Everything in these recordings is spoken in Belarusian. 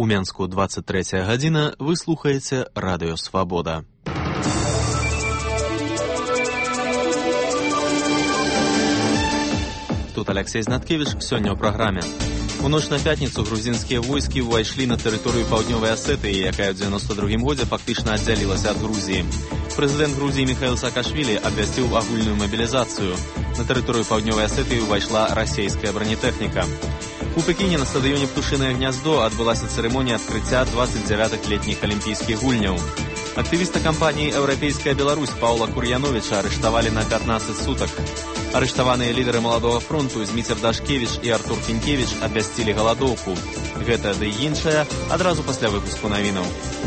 Менску 23 гадзіна, вы слухаеце Радыё Свабода. Тут Алексей Знаткевич, сёння ў праграме. У ноч на пятніцу грузінскія войскі ўвайшлі на тэрыторыю Паўднёвай Асетыі, якая ў 92 годзе фактычна аддзялілася ад Грузіі. Прэзідэнт Грузіі Міхаіл Саакашвілі абвясціў агульную мабілізацыю. На тэрыторыю Паўднёвай Асетыі ўвайшла расійская бронетэхніка. У Пекіне на стадыёне «Птушынае гняздо» адбылася цырымонія адкрыцця 29-х летніх алімпійскіх гульняў. Актывіста кампаніі «Еўрапейская Беларусь» Паўла Кур'яновіча арыштавалі на 15 сутак. Арыштаваныя лідары Маладога фронту Зміцер Дашкевіч і Артур Фінкевіч абвясцілі галадоўку. Гэта ды і іншае адразу пасля выпуску навінаў.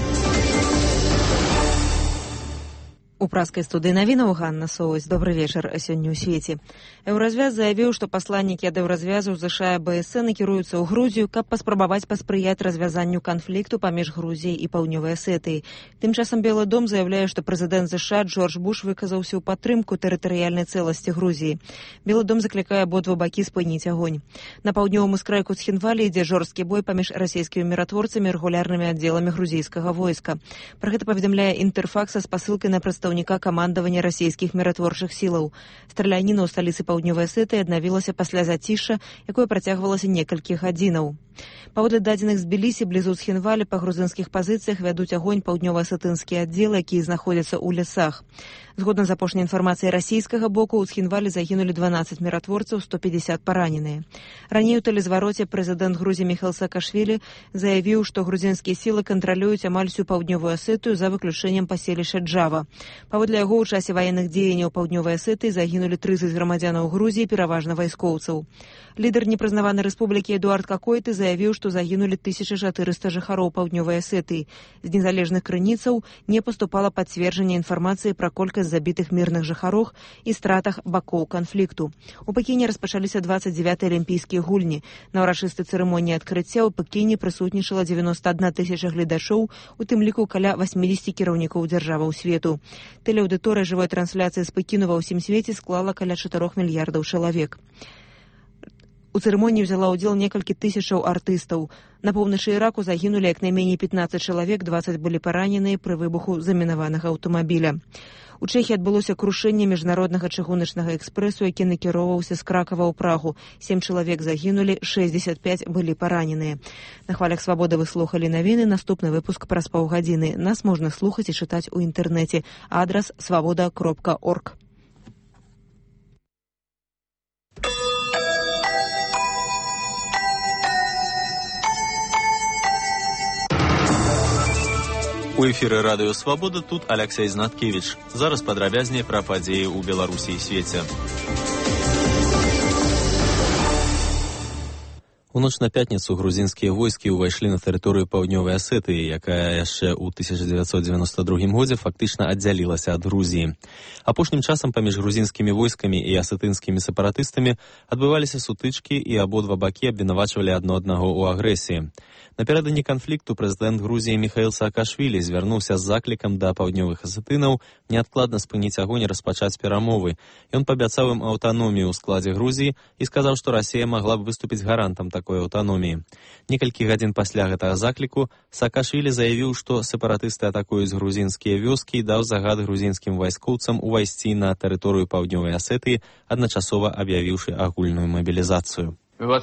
У праскай студыі навінаў Ганна Соўваць. Добры вечар сёння ў свеце. Еўразвяз заявіў, што пасланнікі ад еўразвязу ЗША і БСН накіруюцца ў Грузію, каб паспрабаваць паспрыяць развязанню канфлікту паміж Грузіяй і Паўднёвай Асетыяй. Тым часам Белы дом заявляе, што прэзідэнт ЗША Джордж Буш выказаўся ў падтрымку тэрытарыяльнай цэласці Грузіі. Белы дом заклікае абодва бакі спыніць агонь. На паўднёвым ускрайку Цхінвалі ідзе жорсткі бой паміж расійскімі міратворцамі і рэгулярнымі аддзеламі грузійскага войска. Пра гэта паведамляе Інтэрфакс са спасылкай на прадстаўніка камандавання расійскіх міратворчых сілаў. Страляніна ў сталіцы Паўднёвай Асетыі аднавілася пасля зацішша, якое працягвалася некалькі гадзінаў. Паводле дадзеных з Тбілісі, блізу Цхінвалі па грузінскіх пазіцыях вядуць агонь паўднёва-асетынскія аддзелы, якія знаходзяцца ў лясах. Згодна з апошняй інфармацыяй расійскага боку, у Цхінвалі загінулі 12 міратворцаў, 150 параненыя. Раней у тэлезвароце прэзідэнт Грузіі Міхаіл Саакашвілі заявіў, што грузінскія сілы кантралююць амаль всю Паўднёвую Асетыю за выключэннем паселішча Джава. Паводле яго, у часе ваенных дзеянняў Паўднёвай Асетыі загінулі 30 грамадзянаў Грузіі, пераважна вайскоўцаў. Лідар непрызнаванай рэспублікі Эдуард Какойты заявіў, што загінулі 1400 жыхароў Паўднёвай Асетыі. З незалежных крыніцаў не паступала пацверджанне інфармацыі пра колькасць забітых мірных жыхароў і стратах бакоў канфлікту. У Пекіне распачаліся 29-й алімпійскія гульні. На ўрачыстай цырымоніі адкрыцця ў Пекіне прысутнічала 91 тысяча гледачоў, у тым ліку каля 80 кіраўнікоў дзяржаваў свету. Тэлеаўдыторыя жывой трансляцыі з Пекіну ва ўсім свеце склала каля 4 мільярдаў чалавек. У цырымоніі ўзяла ўдзел некалькі тысячаў артыстаў. На поўначы Іраку загінулі як найменей 15 чалавек, 20 былі параненыя пры выбуху замінаванага аўтамабіля. У Чэхіі адбылося крушэнне міжнароднага чыгуначнага экспрэсу, які накіроўваўся з Кракава ў Прагу. 7 чалавек загінулі, 65 былі параненыя. На хвалях Свабоды вы слухалі навіны. Наступны выпуск праз паўгадзіны. Нас можна слухаць і чытаць у інтэрнэце. Адрас swaboda.org. У эфіры Радыё Свабода, тут Алексей Знаткевич. Зараз падрабязней пра падзеі ў Беларусі і свеце. У ноч на пятніцу грузінскія войскі ўвайшлі на тэрыторыю Паўднёвай Асетыі, якая яшчэ ў 1992 годзе фактычна аддзялілася ад Грузіі. Апошнім часам паміж грузінскімі войскамі і асетынскімі сепаратыстамі адбываліся сутычкі, і абодва бакі абвінавачвалі адно аднаго ў агрэсіі. Напярэдадні канфлікту прэзідэнт Грузіі Міхаіл Саакашвілі звярнуўся з заклікам да паўднёвых асетынаў неадкладна спыніць агонь і распачаць перамовы. Ён паабяцаў ім аўтаномію ў складзе Грузіі і сказаў, што Расія магла б выступіць гарантам такой аўтаноміі. Некалькі гадзін пасля гэтага закліку Саакашвілі заявіў, што сепаратысты атакуюць грузінскія вёскі, і даў загад грузінскім вайскоўцам увайсці на тэрыторыю Паўднёвай Асетыі, адначасова аб'явіўшы агульную мабілізацыю.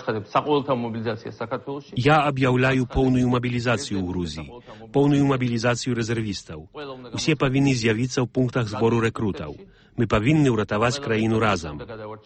Я аб'яўляю поўную мабілізацыю ў Грузіі, поўную мабілізацыю рэзервістаў. Усе павінны з'явіцца ў пунктах збору рэкрутаў. Мы павінны ўратаваць краіну разам.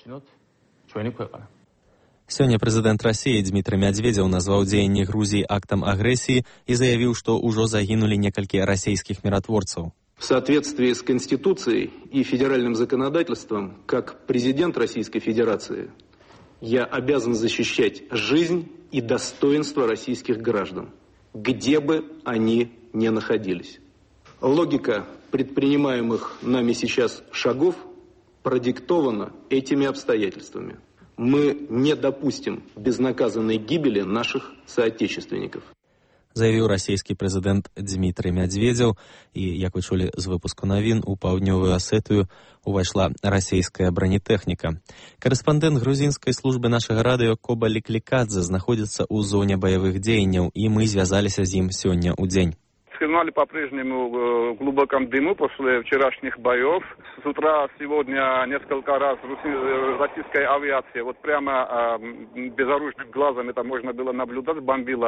Сёння прэзідэнт Расіі Дмітрый Мядзведзеў назваў дзеянні Грузіі актам агрэсіі і заявіў, што ўжо загінулі некалькі расійскіх міратворцаў. В соответствии с Конституцией и федеральным законодательством, как президент Российской Федерации, я обязан защищать жизнь и достоинство российских граждан, где бы они ни находились. Логика предпринимаемых нами сейчас шагов продиктована этими обстоятельствами. Мы не допустим безнаказанной гибели наших соотечественников. заявіў расійскі прэзідэнт Дмітрый Мядзведзеў. І, як вы чулі з выпуску навін, у Паўднёвую Асетыю увайшла расійская бронетэхніка. Карэспандэнт грузінскай службы нашага радыё Коба Ліклікадзе знаходзіцца ў зоне баявых дзеянняў, і мы звязаліся з ім сёння ў дзень. Схватывали по-прежнему в глубоком дыму после вчерашних боев. С утра сегодня несколько раз российская авиация, вот прямо безоружным глазом это можно было наблюдать, бомбила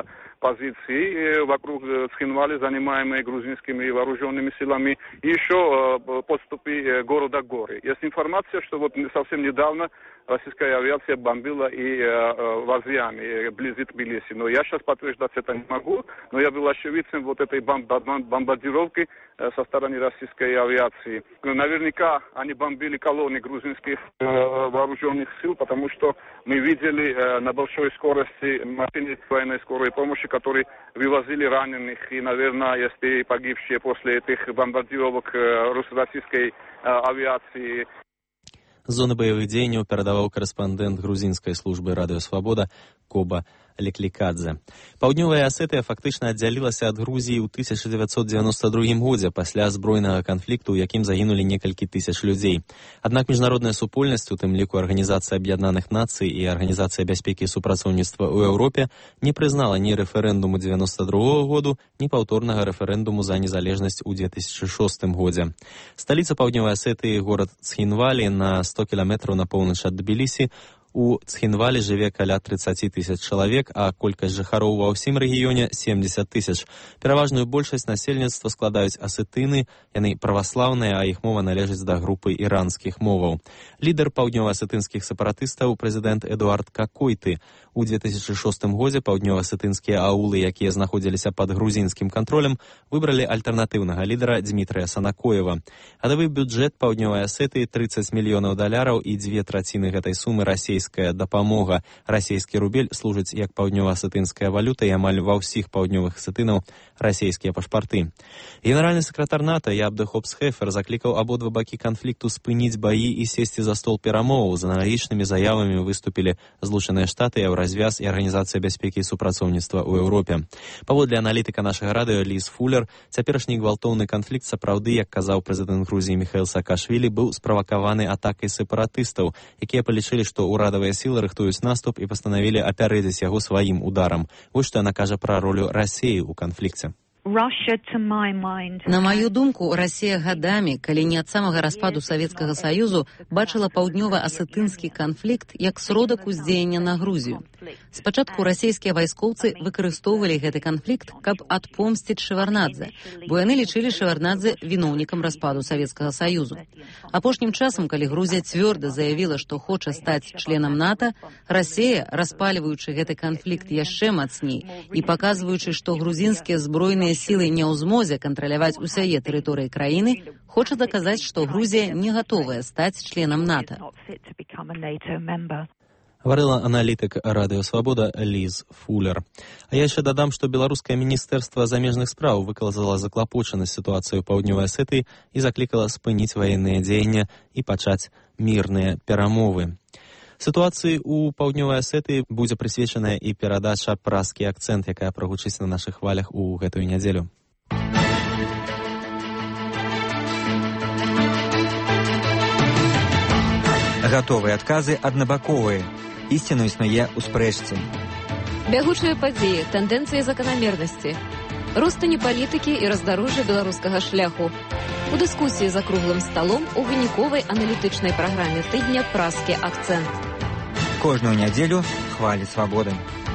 позиции вокруг Цхинвали, занимаемые грузинскими вооруженными силами, и еще подступы города Горы. Есть информация, что вот совсем недавно российская авиация бомбила и Вазьян, вблизи Тбилиси. Но я сейчас подтверждать это не могу, но я был очевидцем вот этой бомбардировки со стороны российской авиации. Наверняка они бомбили колонны грузинских вооруженных сил, потому что мы видели на большой скорости машины военной скорой помощи, которые вывозили раненых. И, наверное, есть и погибшие после этих бомбардировок российской авиации. З зоны баявых дзеянняў перадаваў карэспандэнт грузінскай службы радыё Свабода Коба Ліклікадзе. Паўднёвая Асетыя фактычна аддзялілася ад Грузіі ў 1992 годзе пасля збройнага канфлікту, у якім загінулі некалькі тысяч людзей. Аднак міжнародная супольнасць, у тым ліку Арганізацыя Аб'яднаных Нацый і Арганізацыя бяспекі і супрацоўніцтва ў Еўропе, не прызнала ні рэферэндуму 92 году, ні паўторнага рэферэндуму за незалежнасць у 2006 годзе. Сталіца Паўднёвай Асетыі, горад Цхінвалі, на 100 кіламетраў на поўнач ад Тбілісі. У Цхінвалі жыве каля 30 тысяч чалавек, а колькасць жыхароў ва ўсім рэгіёне 70 тысяч. Пераважную большасць насельніцтва складаюць асетыны, яны праваслаўныя, а іх мова належыць да групы іранскіх моваў. Лідар паўднёва-асетынскіх сепаратыстаў, прэзідэнт Эдуард Какойты. У 2006 годзе паўднёва-асетынскія аулы, якія знаходзіліся пад грузінскім кантролем, выбралі альтэрнатыўнага лідара Дмітрыя Санакоева. Гадавы бюджэт Паўднёвай Асетыі $30 мільёнаў і 2/3 гэтай сумы расійская дапамога. Расійскі рубель служыць як паўднёва-асетынская валюта, і амаль ва ўсіх паўднёвых асетынаў расійскія пашпарты. Генеральны сакратар НАТО Ябде Хопс-Хефер заклікаў абодва бакі канфлікту спыніць баі і сесці за стол перамоваў. З аналагічнымі заявамі выступілі Злучаныя Штаты, Еўразвяз і Арганізацыя бяспекі і супрацоўніцтва ў Еўропе. Паводле аналітыка нашага радыё Ліз Фуллер, цяперашні гвалтоўны канфлікт сапраўды, як казаў прэзідэнт Грузіі Міхаіл Саакашвілі, быў справакаваны атакай сепаратыстаў, якія палічылі, што ўрадавыя сілы рыхтуюць наступ і пастанавілі апярэдзіць яго сваім ударам. Вось што яна кажа пра ролю Расіі ў канфлікце. На маю думку, Расія гадамі, калі не ад самага распаду Савецкага Саюзу, бачыла паўднёва-асетынскі канфлікт як сродак уздзеяння на Грузію. Спачатку расійскія вайскоўцы выкарыстоўвалі гэты канфлікт, каб адпомсціць Шеварднадзе, бо яны лічылі Шеварднадзе віноўнікам распаду Савецкага Саюзу. Апошнім часам, калі Грузія цвёрда заявіла, што хоча стаць членам НАТО, Расія, распальваючы гэты канфлікт яшчэ мацней і паказваючы, што грузінскія збройныя сілы не ў змозе кантраляваць усяе тэрыторыі краіны, хоча даказаць, што Грузія не гатовая стаць членам НАТО. Гаварыла аналітык радыё Свабода Ліз Фуллер. А я яшчэ дадам, што беларускае міністэрства замежных спраў выказала заклапочанасць сітуацыю Паўднёвай Асетыі і заклікала спыніць ваенныя дзеяння і пачаць мірныя перамовы. Сітуацыі ў Паўднёвай Асетыі будзе прысвечаная і перадача «Праскі акцэнт», якая прагучыць на нашых хвалях у гэтую нядзелю. Гатовыя адказы аднабаковыя. Ісціна існуе ў спрэчцы. Бягучыя падзеі, тэндэнцыі заканамернасці, ростані палітыкі і раздарожжа беларускага шляху. У дыскусіі за круглым сталом у выніковай аналітычнай праграме тыдня «Праскі акцэнт». Кожную нядзелю хвалі свабоды.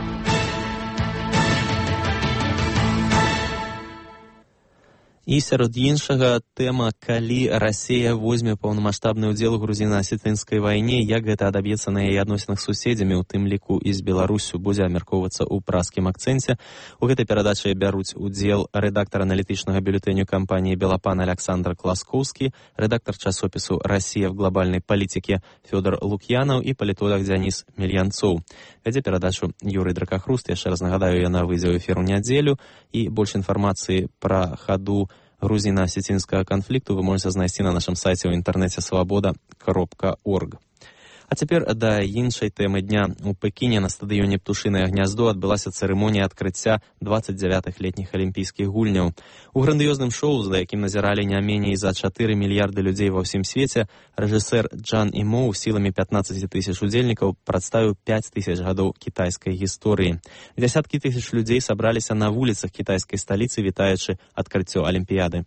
І сярод іншага тэма, калі Расія возьме паўнамаштабны ўдзел у грузіна-асетынскай вайне, як гэта адаб'ецца на яе адносінах з суседзямі, у тым ліку і з Беларуссю, будзе абмяркоўвацца ў праскім акцэнце. У гэтай перадачы бяруць удзел рэдактар аналітычнага бюлетэню кампаніі «Белапан» Александр Класкоўскі, рэдактар часопісу «Расія в глобальнай палітыке» Фёдор Лук'янаў і палітолог Дзяніс Мельянцоў. Вядзе перадачу Юрый Дракахруст. Яшчэ раз нагадаю, яна выйдзе ў эфір у нядзелю, і больш інфармацыі пра хаду грузіна-асетынскага канфлікту вы можете знайсці на нашым сайце ў інтэрнэце свабода.орг. А цяпер да іншай тэмы дня. У Пекіне на стадыёне «Птушынае гняздо» адбылася цырымонія адкрыцця 29-х летніх алімпійскіх гульняў. У грандыёзным шоу, за якім назіралі не меней за 4 мільярды людзей ва ўсім свеце, рэжысэр Джан Імоў сіламі 15 тысяч удзельнікаў прадставіў 5 тысяч гадоў кітайскай гісторыі. Дзясяткі тысяч людзей сабраліся на вуліцах кітайскай сталіцы, вітаючы адкрыццё алімпіяды.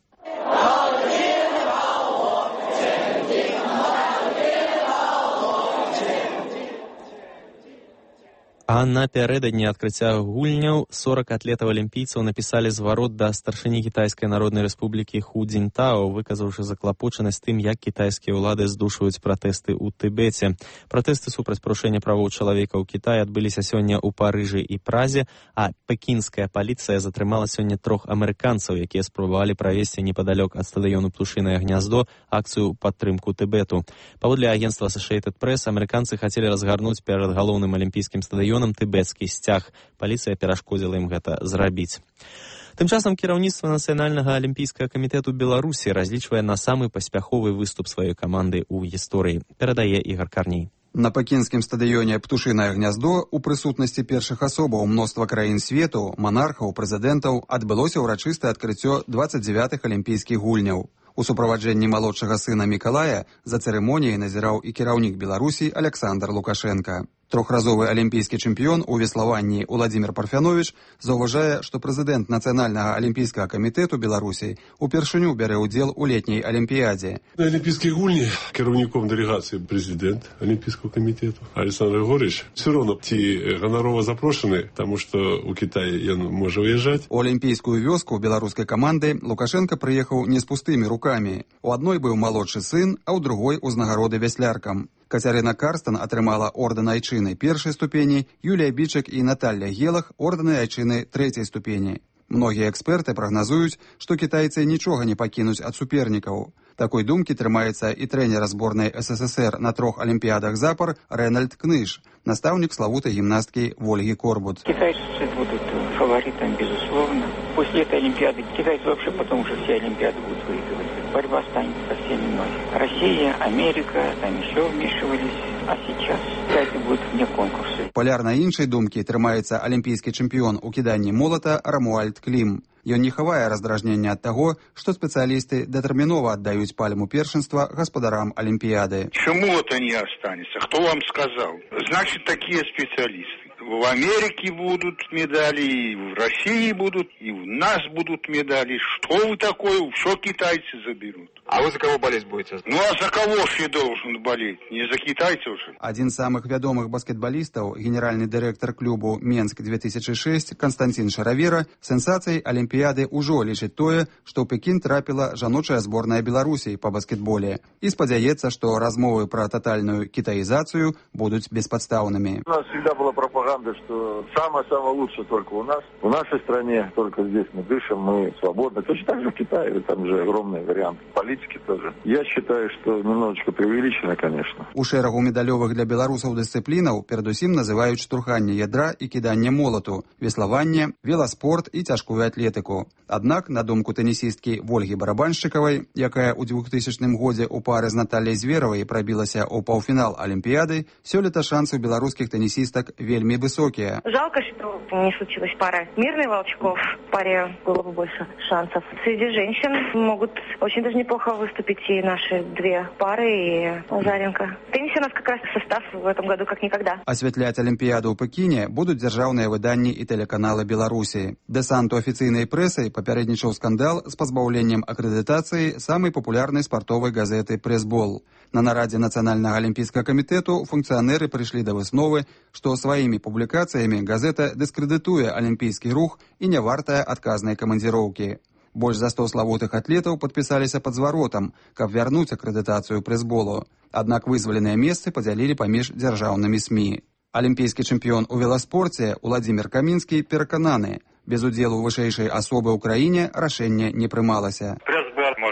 А напярэдадні адкрыцця гульняў 40 атлетаў-алімпійцаў напісалі зварот да старшыні Кітайскай Народнай Рэспублікі Ху Цзіньтао, выказаўшы заклапочанасць тым, як кітайскія ўлады здушваюць пратэсты ў Тыбеце. Пратэсты супраць парушэння правоў чалавека ў Кітаі адбыліся сёння ў Парыжы і Празе, а пекінская паліцыя затрымала сёння 3 амерыканцаў, якія спрабавалі правесці непадалёк ад стадыёну «Птушынае гняздо» акцыю падтрымку Тыбету. Паводле агенцтва Associated Press, амерыканцы хацелі разгарнуць перад галоўным алімпійскім стадыёнам тыбецкі сцяг. Паліцыя перашкодзіла ім гэта зрабіць. Тым часам кіраўніцтва Нацыянальнага алімпійскага камітэту Беларусі разлічвае на самы паспяховы выступ сваёй каманды ў гісторыі. Перадае Ігор Карней. На пекінскім стадыёне «Птушынае гняздо» у прысутнасці першых асобаў мноства краін свету, монархаў, прэзідэнтаў адбылося ўрачыстае адкрыццё 29-х алімпійскіх гульняў. У суправаджэнні малодшага сына Мікалая за цырымоніяй назіраў і кіраўнік Беларусі Александр Лукашенко. Трохразовы алімпійскі чэмпіён у веславанні Уладзімір Парфяновіч заўважае, што прэзідэнт Нацыянальнага алімпійскага камітэту Беларусі упершыню бярэ ўдзел у летняй алімпіядзе. На алімпійскія гульні кіраўніком дэлегацыі прэзідэнт алімпійскага камітэту Александр Григорьевич. Все равно ці ганарова запрошаны, таму што ў Кітаі ён можа выязджаць. У алімпійскую вёску беларускай каманды Лукашенко прыехаў не з пустымі рукамі. У адной быў малодшы сын, а ў другой узнагароды вясляркам. Кацярына Карстан атрымала ордэн айчыны першай ступені, Юлія Бічак і Наталья Гелах ордэны айчыны трэцяй ступені. Многія эксперты прагназуюць, што кітайцы нічога не пакінуць ад супернікаў. Такой думкі трымаецца і трэнер зборнай СССР на 3 алімпіядах запар Рэнальд Кныш, настаўнік славутай гімнасткі Ольги Корбут. Китайцы будут фаворитом, безусловно. После этой олимпиады китайцы вообще потом уже все олимпиады будут выигрывать. Борьба станет совсем иной. Россия, Америка, там еще вмешивались, а сейчас китайцы будут вне конкурса. Палярна іншай думкі трымаецца алімпійскі чэмпіён у кіданні молата Рамуальд Клім. Ён не хавае раздражнення ад таго, што спецыялісты дэтэрмінова аддаюць пальму першынства гаспадарам алімпіяды. Чему это не останется? Кто вам сказал? Значит, такие специалисты. В Америке будут медали, и в России будут, и у нас будут медали. Что вы такое? Все китайцы заберут. А вы за кого болеть будете? Ну а за кого ж я должен болеть? Не за китайцев же. Адзін з самых вядомых баскетбалістаў, генеральны дырэктар клубу Менск-2006 Константин Шаравера, сенсацыяй алімпіяды ўжо лічыць тое, што ў Пекін трапіла жаночая зборная Беларусі па баскетболе. І спадзяецца, што размовы пра татальную китаизацию будут бесподставными. У нас всегда была пропаганда, что самое-самое лучшее только у нас. В нашей стране только здесь мы дышим, мы свободны. Точно так же в Китае, там же огромный вариант. Политики тоже. Я считаю, что немножечко преувеличено, конечно. У шэрагу медалёвых для беларусаў дысцыплінаў перадусім называюць штурханне ядра і кіданне молату, веславанне, веласпорт і цяжкую атлетыку. Аднак, на думку тэнісісткі Ольгі Барабаншчыкавай, якая ў 2000 годзе ў пары з Натальяй Зверавай прабілася ў паўфінал Алімпіяды, сёлета шансы беларускіх тэнісістак вельмі высокія. Жалко, что не случилась пара Мирный Волчков. В паре было бы больше шансов. Среди женщин могут очень даже неплохо выступить и наши две пары, и Заренко. В теннисе у нас как раз состав в этом году как никогда. Асвятляць Алімпіяду ў Пекіне будуць дзяржаўныя выданні і тэлеканалы Беларусі. Дэсанту афіцыйнай прэсай папярэднічаў скандал з пазбаўленнем акрэдытацыі самай папулярнай спартовай газеты «Прэсбол». На нарадзе Нацыянальнага алімпійскага камітэту функцыянеры прыйшлі да высновы, што сваімі публікацыямі газета дыскрэдытуе алімпійскі рух і не вартая адказнай камандзіроўкі. Больш за 100 славутых атлетаў падпісаліся пад зваротам, каб вярнуць акрэдытацыю прэсболу. Аднак вызваленыя месцы падзялілі паміж дзяржаўнымі СМІ. Алімпійскі чэмпіён у веласпорце Уладзімір Камінскі перакананы, без удзелу вышэйшай асобы ў краіне рашэнне не прымалася. Прэсбол можа падаць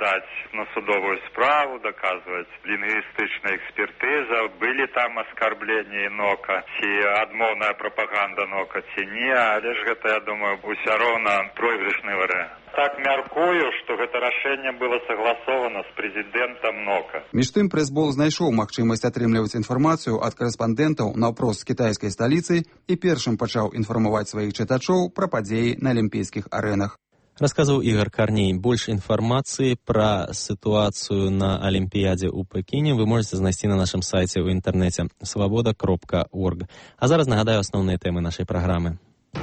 падаць на судовую справу, даказваць лінгвістычная экспертыза, былі там аскарбленні НОКа, ці адмоўная прапаганда НОКа, ці не, але ж гэта, я думаю, ўсё роўна пройгрышны варыянт. Так мяркую, што гэта рашэнне было сагласована з прэзідэнтам НОКа. Між тым, прэсбол знайшоў магчымасць атрымліваць інфармацыю ад карэспандэнтаў наўпрост з кітайскай сталіцы і першым пачаў інфармаваць сваіх чытачоў пра падзеі на алімпійскіх арэнах. Расказваў Ігор Карней. Больш інфармацыі пра сітуацыю на Алімпіядзе ў Пекіне вы можете знайсці на нашым сайце ў інтэрнэце свабода.орг. А зараз нагадаю асноўныя тэмы нашай праграмы.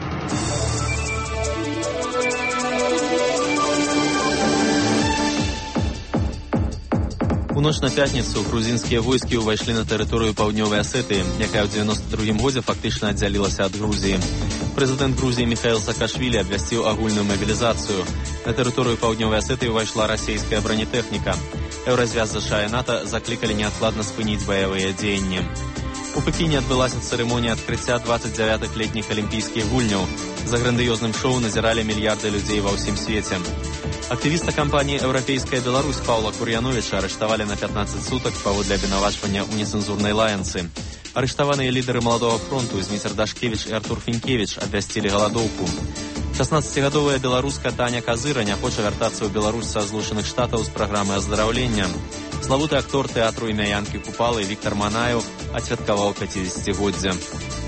У ноч на пятніцу грузінскія войскі ўвайшлі на тэрыторыю паўднёвай Асетыі, якая ў 92-м годзе фактычна аддзялілася ад Грузіі. Прэзідэнт Грузіі Міхаіл Саакашвілі абвясціў агульную мабілізацыю. На тэрыторыю паўднёвай Асетыі ўвайшла расійская бронетэхніка. Еўразвяз США і НАТО заклікалі неадкладна спыніць баявыя дзеянні. У Пекіне адбылася цырымонія адкрыцця 29-х летніх алімпійскіх гульняў. За грандыёзным шоу назіралі мільярды людзей ва ўсім свеце. Актывіста кампаніі «Еўрапейская Беларусь» Паўла Кур'яновіча арыштавалі на 15 сутак паводле абвінавачвання ў нецэнзурнай лаянцы. Арыштаваныя лідары Маладога фронту Зміцер Дашкевіч і Артур Фінкевіч абвясцілі галадоўку. 16-гадовая беларуска Таня Казыра не хоча вяртацца ў Беларусь са Злучаных Штатаў з праграмы аздараўлення. Славуты актор тэатру імя Янкі Купалы Віктар Манаеў адсвяткаваў 50-годдзе.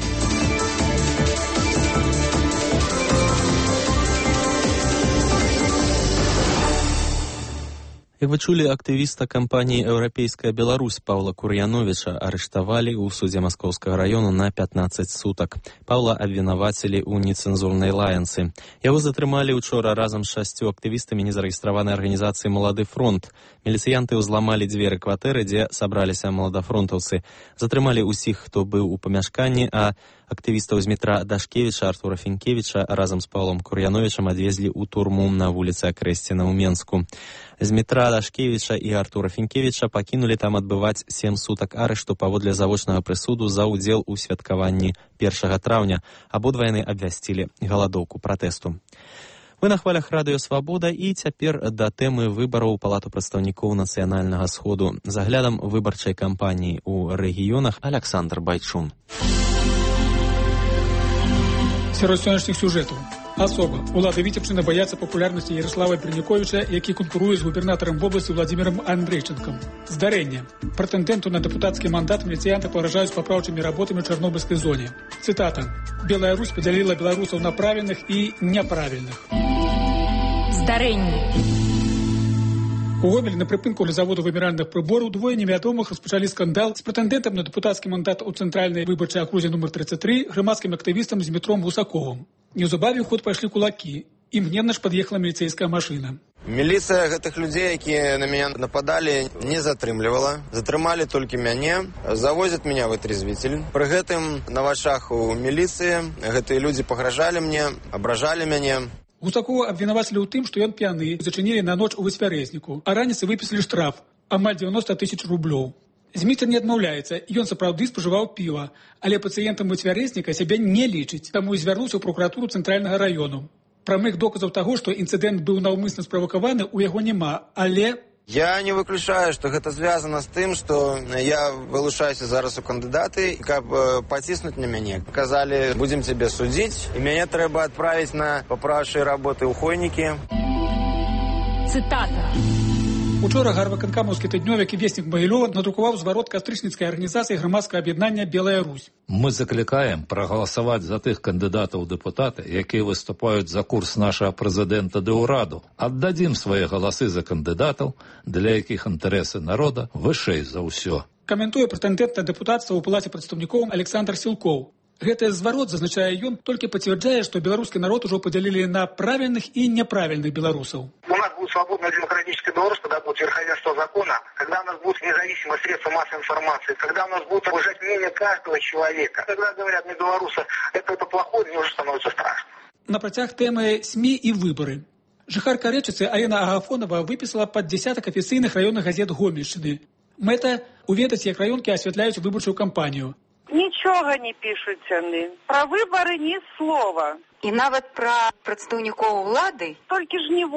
Як вы чулі, актывіста кампаніі «Еўрапейская Беларусь» Паўла Кур'яновіча арыштавалі ў судзе Маскоўскага раёну на 15 сутак. Паўла абвінавацілі ў нецэнзурнай лаянцы. Яго затрымалі учора разам з 6 актывістамі незарэгістраванай арганізацыі «Малады фронт». Міліцыянты ўзламалі дзверы кватэры, дзе сабраліся маладафронтаўцы. Затрымалі ўсіх, хто быў у памяшканні, а актывістаў з метра Дашкевіча, Артура Фінкевіча разам з Паўлом Кур'яновічам адвезлі ў турму на вуліцы Акрэсціна ў Менску. З метра Дашкевіча і Артура Фінкевіча пакінулі там адбываць 7 сутак арышту паводле завочнага прысуду за ўдзел у святкаванні 1 траўня. Абодва яны абвясцілі галадоўку пратэсту. Вы на хвалях радыё «Свабода» і цяпер да тэмы выбараў у Палату прадстаўнікоў Нацыянальнага сходу. За аглядам выбарчай кампаніі ў рэгіёнах Александр Байчун. Сярод сённяшніх сюжэтаў. Асоба. Улады Віцебшчыны баяцца папулярнасці Яраслава Брэніковіча, які канкуруе з губернатарам вобласці Владзімірам Андрейчынкам. Здарэнне. Прэтэндэнту на дэпутацкі мандат міліцыянты пагражаюць папраўчымі работамі ў Чарнобыльскай зоне. Цытата. «Белая Русь падзяліла беларусаў на правільных і няправільных». Здарэнне. У Гомелі на прыпынку ля заводу выміральных прыбораў двое невядомых распачалі скандал з прэтэндэнтам на дэпутацкі мандат у цэнтральнай выбарчай акрузе нумар 33 грамадскім актывістам Змітром Вусаковым. Неўзабаве ў ход пайшлі кулакі. Імгненна ж пад'ехала міліцэйская машына. Міліцыя гэтых людзей, якія на мяне нападалі, не затрымлівала. Затрымалі толькі мяне, завозяць мяне в отрезвитель. Пры гэтым на вачах у міліцыі гэтыя людзі пагражалі мне, абражалі мяне. Гусакова абвінавацілі ў тым, што ён п'яны, зачынілі на ноч у Васьвярэзніку, а раніцай выпісалі штраф, амаль 90 000 рублёў. Зміцер не адмаўляецца, ён сапраўды спажываў піва, але пацыентам Васьвярэзніка сябе не лічыць, таму і звярнуўся ў пракуратуру цэнтральнага раёну. Прамых доказаў таго, што інцыдэнт быў наўмысна справакаваны, у яго няма, але... Я не выключаю, што гэта звязана з тым, што я вылучаюся зараз у кандыдаты, каб паціснуць на мяне. Казалі, будзем цябе судзіць, і мяне трэба адправіць на папраўчыя работы ў Хойнікі. Цытата. Учора гарвыканкамаўскі тыднёвік і веснік Магілёва надрукаваў зварот кастрычніцкай арганізацыі грамадскага аб'яднання «Белая Русь». Мы заклікаем прагаласаваць за тых кандыдатаў у дэпутаты, якія выступаюць за курс нашага прэзідэнта ды ўраду. Аддадзім свае галасы за кандыдатаў, для якіх інтарэсы народа вышэй за ўсё. Каментуе прэтэндэнт на дэпутацтва ў Палаце прадстаўнікоў Александр Сілкоў. Гэты зварот, зазначае ён, толькі пацвярджае, што беларускі народ ужо падзялілі на правільных і няправільных беларусаў. У нас будет свободная демократическая Беларусь, когда будет верховенство закона, когда у нас будут независимые средства массовой информации, когда у нас будет уважать мнение каждого человека. Когда говорят мне белорусы, это плохое, мне уже становится страшно. На працяг тэмы СМІ і выбары. Жыхарка Рэчыцы Алена Агафонова выпісала пад дзясятак афіцыйных раённых газет Гомельшчыны. Мэта – уведаць, як раёнкі асвятляюць выбарчую кампанію. Нічога не пішуць яны. Пра выбары ні слова. І нават пра прадстаўнікоў улады? Толькі жніво.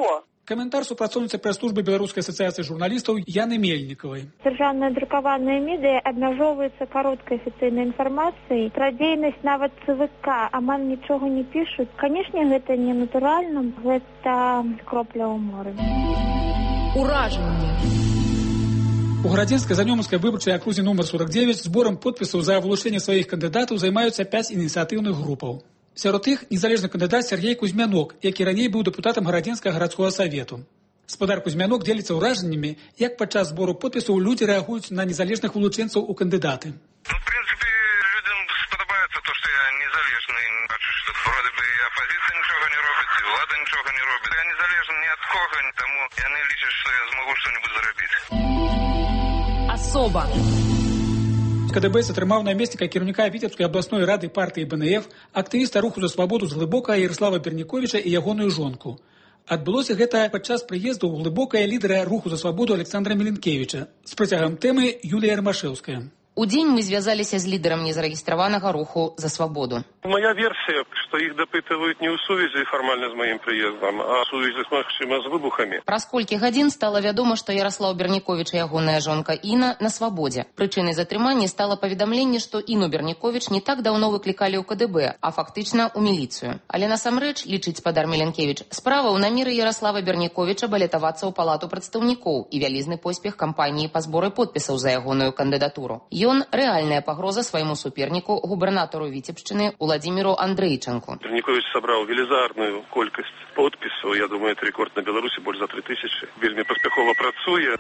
Каментар супрацоўніцы прэс-службы Беларускай асацыяцыі журналістаў Яны Мельнікавай. Дзяржаўныя друкаваныя медыа абмяжоўваюцца кароткай афіцыйнай інфармацыяй. Пра дзейнасць нават ЦВК амаль нічога не пішуць. Канешне, гэта не натуральна, гэта кропля ў моры. Уражанне. У Градзенскай занёманскай выбарчай акрузе нумар 49 зборам подпісаў за вылучэнне сваіх кандыдатаў займаюцца 5 ініцыятыўных групаў. Сярод іх незалежны кандыдат Сергей Кузьмянок, які раней быў дэпутатам Гарадзенскага гарадскога савету. Спадар Кузьмянок дзеліцца ўражаннямі, як падчас збору подпісаў людзі рэагуюць на незалежных вылучэнцаў у кандыдаты. В принципе, людям сподобаецца то, што я незалежны. Бачу, што вроде бы і апозіцыя нічога не робіць, і ўлада нічога не робіць. Я незалежны ні ад кого, таму яны лічаць, што я змагу што-небудзь зрабіць. Асоба. КДБ атрымаў намесніка кіраўніка Віцебскай абласной рады партыі БНФ, актывіста руху за свабоду з Глыбокага Ярослава Берніковіча і ягоную жонку. Адбылося гэта падчас прыезду ў Глыбокае лідара руху за свабоду Александра Міленкевіча. З працягам тэмы Юлія Ромашэўская. У дзень мы звязаліся з лідарам незарэгістраванага руху за свабоду. Моя версия, что их допытывают не у сувязі формально з моим приездом, а у сувязі з выбухами. Праз колькі гадзін стала вядома, што Ярослав Берніковіч і ягоная жонка Іна на свабодзе. Прычынай затрымання стала паведамленне, што Іну Берніковіч не так даўно выклікалі ў КДБ, а фактычна ў міліцыю. Але насамрэч, лічыць спадар Міленкевіч, справа ў намеры Ярослава Берніковіча балятавацца ў палату прадстаўнікоў і вялізны поспех кампаніі па зборы подпісаў за ягоную кандыдатуру. Ён рэальная пагроза свайму суперніку, губернатору Віцебшчыны Уладзіміру Андрэйчанку. Берніковіч сабраў велізарную колькасць подпісаў. Я думаю, это рекорд на Беларусі, больш за 3000. Вельмі паспяхова працуе.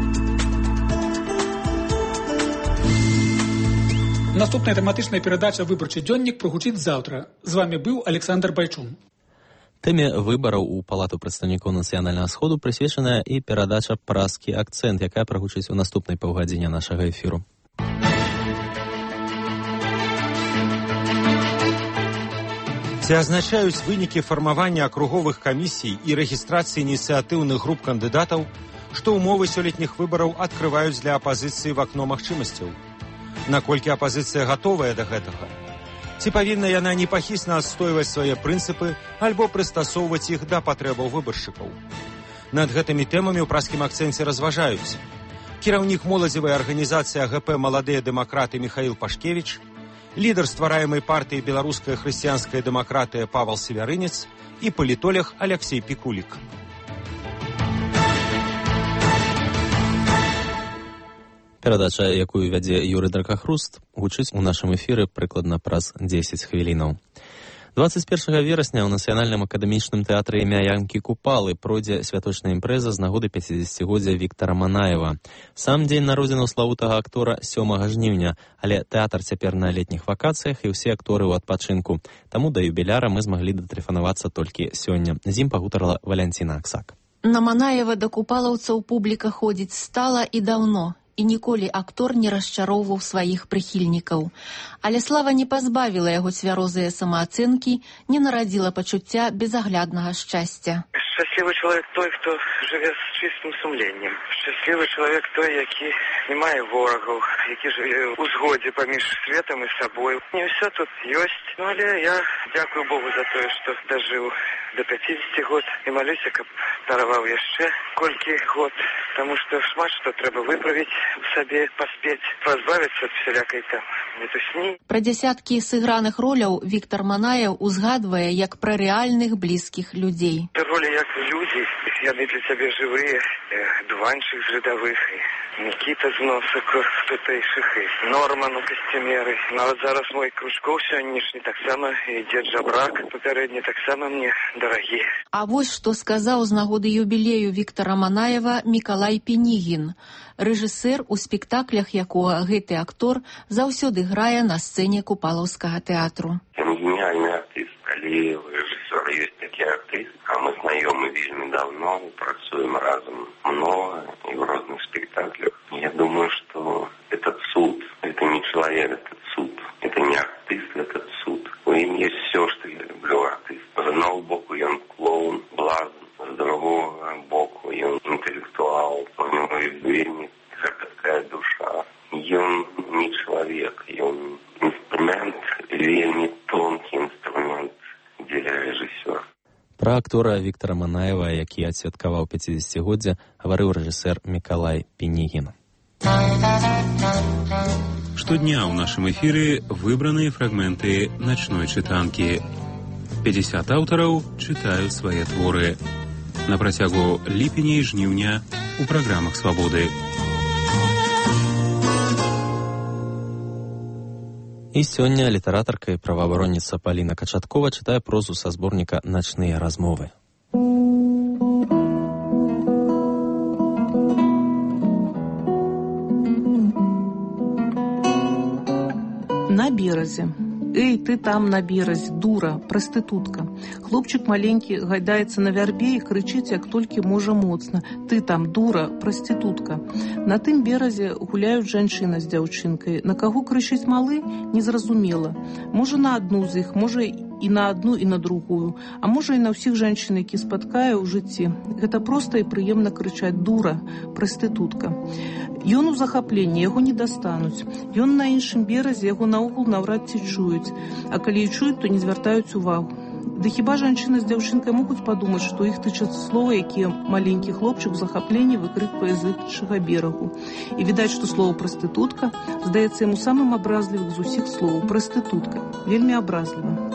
Наступная тэматычная перадача «Выбарчы дзённік» прагучыць заўтра. З вами быў Александр Байчун. Тэме выбараў у палату прадстаўнікоў нацыянальнага сходу прысвечаная і перадача «Празкі акцэнт», якая прагучыць у наступнай паўгадзіне нашага эфіру. Ці азначаюць вынікі фармавання акруговых камісій і рэгістрацыі ініцыятыўных груп кандыдатаў, што ўмовы сёлетніх выбараў адкрываюць для апазіцыі в акно магчымасцяў? Наколькі апазіцыя гатовая да гэтага? Ці павінна яна непахісна адстойваць свае прынцыпы альбо прыстасоўваць іх да патрэбаў выбаршчыкаў? Над гэтымі тэмамі ў празкім акцэнце разважаюць кіраўнік моладзевай арганізацыі АГП «Маладыя дэмакраты» Михаил Пашкевич, лідар ствараемай партыі «Беларуская хрысціянская дэмакратыя» Павел Севярынец і палітолог Алексей Пікулік. Перадача, якую вядзе Юрый Дракахруст, гучыць у нашым эфіры прыкладна праз 10 хвілінаў. 21 верасня ў Нацыянальным акадэмічным тэатры імя Янкі Купалы пройдзе святочная імпрэза з нагоды 50-годдзя Віктара Манаева. Сам дзень народзінаў славутага актора 7 жніўня, але тэатр цяпер на летніх вакацыях і ўсе акторы ў адпачынку. Таму да юбіляра мы змаглі датэлефанавацца толькі сёння. З ім пагутарыла Валянціна Аксак. На Манаева да купалаўцаў публіка ходзіць стала і даўно. І ніколі актор не расчароўваў сваіх прыхільнікаў. Але слава не пазбавіла яго цвярозыя самаацэнкі, не нарадзіла пачуцця безагляднага шчасця. Шчаслівы чалавек той, хто жыве з чыстым сумленнем. Шчаслівы чалавек той, які не мае ворагаў, які жыве ў згодзе паміж светам і сабой. Не ўсё тут ёсць, але я дзякую Богу за тое, што дажыў до 50 год і малюся, каб дараваў яшчэ колькі год, таму што шмат што трэба выправіць у сабе, паспець пазбавіцца ад всялякай там мітусні. Пра дзясяткі сыграных роляў Віктар Манаеў узгадвае як пра рэальных блізкіх людзей. Ролі як людзі, яны для цябе жывыя, Дуванчык з рядовых, Нікіта з Носаку, тутэйшых, і Норман у касцюмеры. Нават зараз мой Кружков сённяшні таксама, і дзед Жабрак папярэдні таксама мне дарагі. А вось што сказаў з нагоды юбілею Віктара Манаева Мікалай Пенігін, рэжысэр, у спектаклях якога гэты актор заўсёды грае на сцэне Купалаўскага тэатру. Гениальный артист, калі рэжысёр ёсць такі артист, а мы знаёмы вельмі давно, працуем разам много и в разных спектаклях. Я думаю, что это суд, это не человек, это суд, это не артист, это суд. У ним есть все, что я люблю артист. З одного боку ён клоун, блазн, з другого боку ён интеллектуал, у него вельмі такая душа. Ён не человек, ён инструмент, вельмі тонкий инструмент для режиссера. Пра актора Віктара Манаева, які адсвяткаваў 50-годдзе, гаварыў рэжысэр Мікалай Пінігін. Штодня ў нашым эфіры выбраныя фрагменты начной чытанкі. 50 аўтараў чытаюць свае творы. На працягу ліпеня і жніўня у праграмах «Свабоды». І сёння літаратарка і праваабаронніца Паліна Качаткова чытае прозу са зборніка «Начныя размовы». На беразе. Эй, ты там на беразе, дура, прастытутка. Хлопчык маленькі гайдаецца на вярбе і крычыць, як толькі можа моцна. Ты там, дура, прастытутка. На тым беразе гуляюць жанчына з дзяўчынкай. На каго крычыць малы, незразумела. Можа, на адну з іх, можа, і на адну, і на другую. А можа, і на ўсіх жанчын, які спаткае ў жыцці. Гэта проста і прыемна крычаць дура, прастытутка. Ён у захапленні, яго не дастануць. Ён на іншым беразе, яго наогул наўрад ці чуюць. А калі і чуюць, то не звяртаюць увагу. Да хіба жанчына з дзяўчынкай могуць падумаць, што іх тычацца слова, якія маленькі хлопчык у захапленні выкрыквае з іншага берагу. І відаць, што слово «прастытутка» здаецца яму самым абразлівым з усіх слоў. Прастытутка. Вельмі абразліва.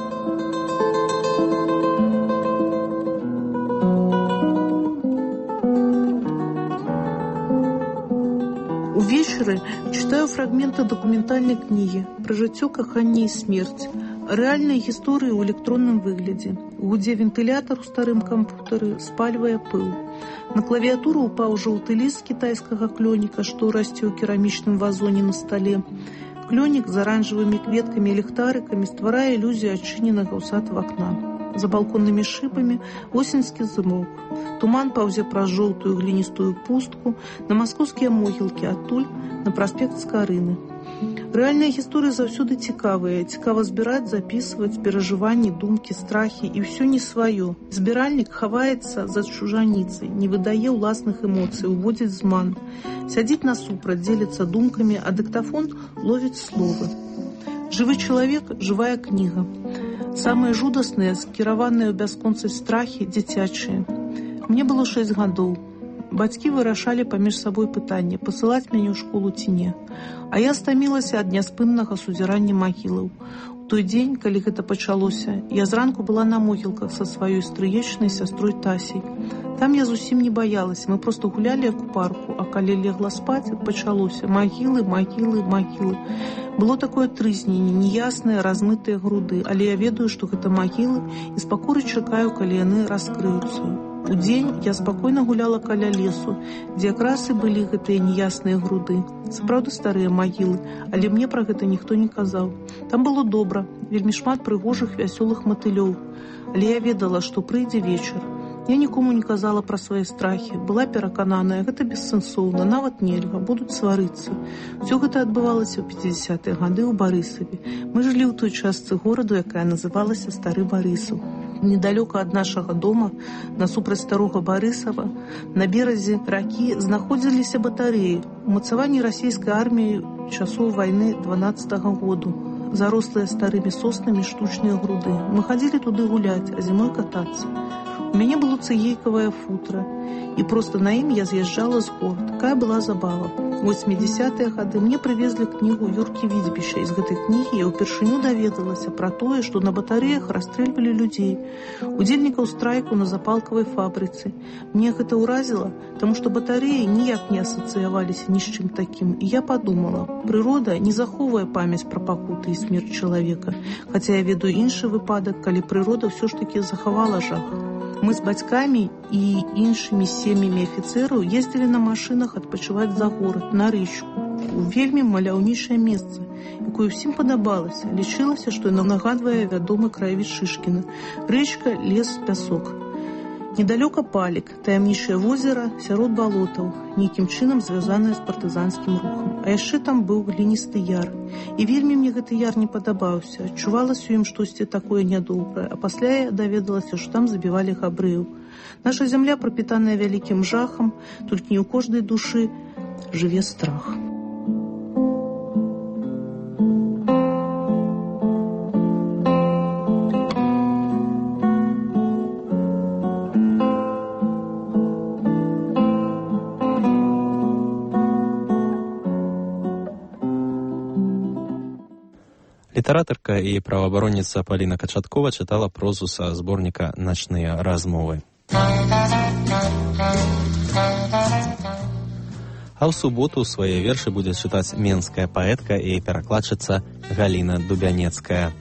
Увечары читаю фрагменты документальной книги про жыццё, каханне і смерць. Рэальныя гісторыі ў электронным выглядзе. Гудзе вентылятар у старым кампутары, спальвае пыл. На клавіатуру упаў жоўты ліст кітайскага клёніка, што расце ў керамічным вазоне на стале. Клёнік з аранжавымі кветкамі і ліхтарыкамі стварае ілюзію адчыненага ў сад вакна. За балконнымі шыбамі восеньскі зымок. Туман паўзе праз жоўтую гліністую пустку на маскоўскія могілкі, адтуль на праспект Скарыны. Рэальныя гісторыі заўсёды цікавыя. Цікава збіраць, запісваць перажыванні, думкі, страхі і ўсё не сваё. Збіральнік хаваецца за чужаніцай, не выдае ўласных эмоцый, уводзіць зман. Сядзіць насупраць, дзеліцца думкамі, а дыктафон ловіць словы. Жывы чалавек, жывая кніга. Самыя жудасныя, скіраваныя ў бясконцасць страхі, дзіцячыя. Мне было 6 гадоў. Бацькі вырашалі паміж сабой пытанне, пасылаць мяне ў школу ці не. А я стамілася ад няспыннага сузірання магілаў. У той дзень, калі гэта пачалося, я зранку была на могілках са сваёй стрыечнай сястрой Тасей. Там я зусім не баялася, мы проста гулялі як у парку, а калі легла спаць, пачалося магілы, магілы, магілы. Было такое трызненне, неясныя, размытыя груды, але я ведаю, што гэта магілы, і з пакоры чакаю, калі яны раскрыюцца. У дзень я спакойна гуляла каля лесу, дзе якраз і былі гэтыя неясныя груды. Сапраўды старыя магілы, але мне пра гэта ніхто не казаў. Там было добра, вельмі шмат прыгожых, вясёлых матылёў. Але я ведала, што прыйдзе вечар. Я нікому не казала пра свае страхі. Была перакананая, гэта бессэнсоўна, нават нельга, будуць сварыцца. Усё гэта адбывалася ў 50-е гады ў Барысаве. Мы жылі ў той частцы гораду, якая называлася Стары Барысаў. Недалёка ад нашага дома, насупраць старога Барысава, на беразе ракі знаходзіліся батарэі, умацаванні расійскай арміі часоў вайны 12-го году. Зарослыя старымі соснамі штучныя груды. Мы хадзілі туды гуляць, а зімой катацца. У мяне было цыгейкавае футра, і проста на ім я з'язджала з гор. Такая была забава. У 80-е гады мне прывезлі кнігу Юркі Відзьбіша. З гэтай кнігі я ўпершыню даведалася пра тое, што на батарэях расстрэльвалі людзей, удзельнікаў страйку на запалкавай фабрыцы. Мне гэта ўразіла, таму што батарэі ніяк не асацыяваліся ні з чым такім. І я падумала, прырода не захоўвае памяць пра пакуты і смерць чалавека, хаця я ведаю іншы выпадак, калі прырода ўсё ж такі захавала жах. Мы з бацькамі і іншымі сем'ямі афіцэраў ездзілі на машынах адпачываць за горад, на рэчку, у вельмі маляўнічае месца, якое ўсім падабалася. Лічылася, што яно нагадвае вядомы краявід Шышкіна. Рэчка, лес, пясок. Недалёка Палік, таямнічае возера сярод балотаў, нейкім чынам звязанае з партызанскім рухам. А яшчэ там быў гліністы яр. І вельмі мне гэты яр не падабаўся. Адчувалася ў ім штосьці такое нядобрае, а пасля я даведалася, што там забівалі габрэяў. Наша зямля прапітаная вялікім жахам, толькі не ў кожнай душы жыве страх. Літаратарка і праваабаронніца Паліна Качаткова чытала прозу са зборніка «Начныя размовы». А ў суботу свае вершы будзе чытаць менская паэтка і перакладчыца Галіна Дубянецкая.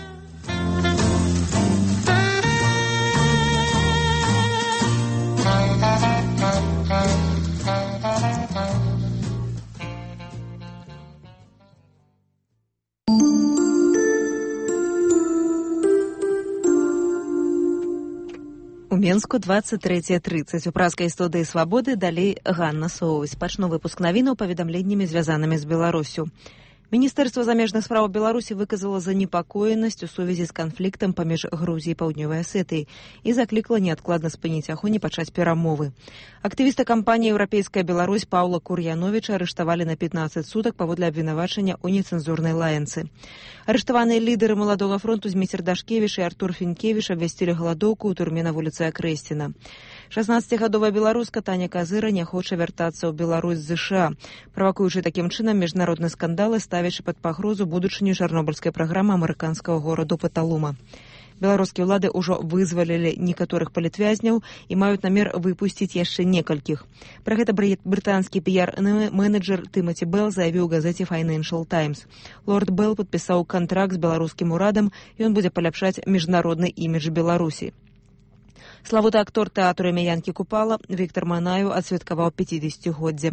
У Менску 23:30. У праскай студыі «Свабоды» далей Ганна Соўваць. Пачну выпуск навінаў паведамленнямі, звязанымі з Беларусю. Міністэрства замежных спраў Беларусі выказала занепакоенасць у сувязі з канфліктам паміж Грузіяй і Паўднёвай Асетыяй і заклікала неадкладна спыніць агонь і пачаць перамовы. Актывіста кампаніі «Еўрапейская Беларусь» Паўла Кур'яновіча арыштавалі на 15 сутак паводле абвінавачання ў нецэнзурнай лаянцы. Арыштаваныя лідары Маладога фронту Зміцер Дашкевіч і Артур Фінкевіч абвясцілі галадоўку ў турме на вуліцы Акрэсціна. 16-гадовая беларуска Таня Казыра не хоча вяртацца ў Беларусь з ЗША, правакуючы такім чынам міжнародны скандал і ставячы пад пагрозу будучыню чарнобыльскай праграмы амерыканскага гораду Паталума. Беларускія ўлады ўжо вызвалілі некаторых палітвязняў і маюць намер выпусціць яшчэ некалькіх. Пра гэта брытанскі піяр-менеджер Тымаці Белл заявіў у газеце Financial Times. Лорд Белл падпісаў кантракт з беларускім урадам, і ён будзе паляпшаць міжнародны імідж Беларусі. Славуты актор тэатру імя Янкі Купала Віктар Манаю адсвяткаваў 50-годдзе.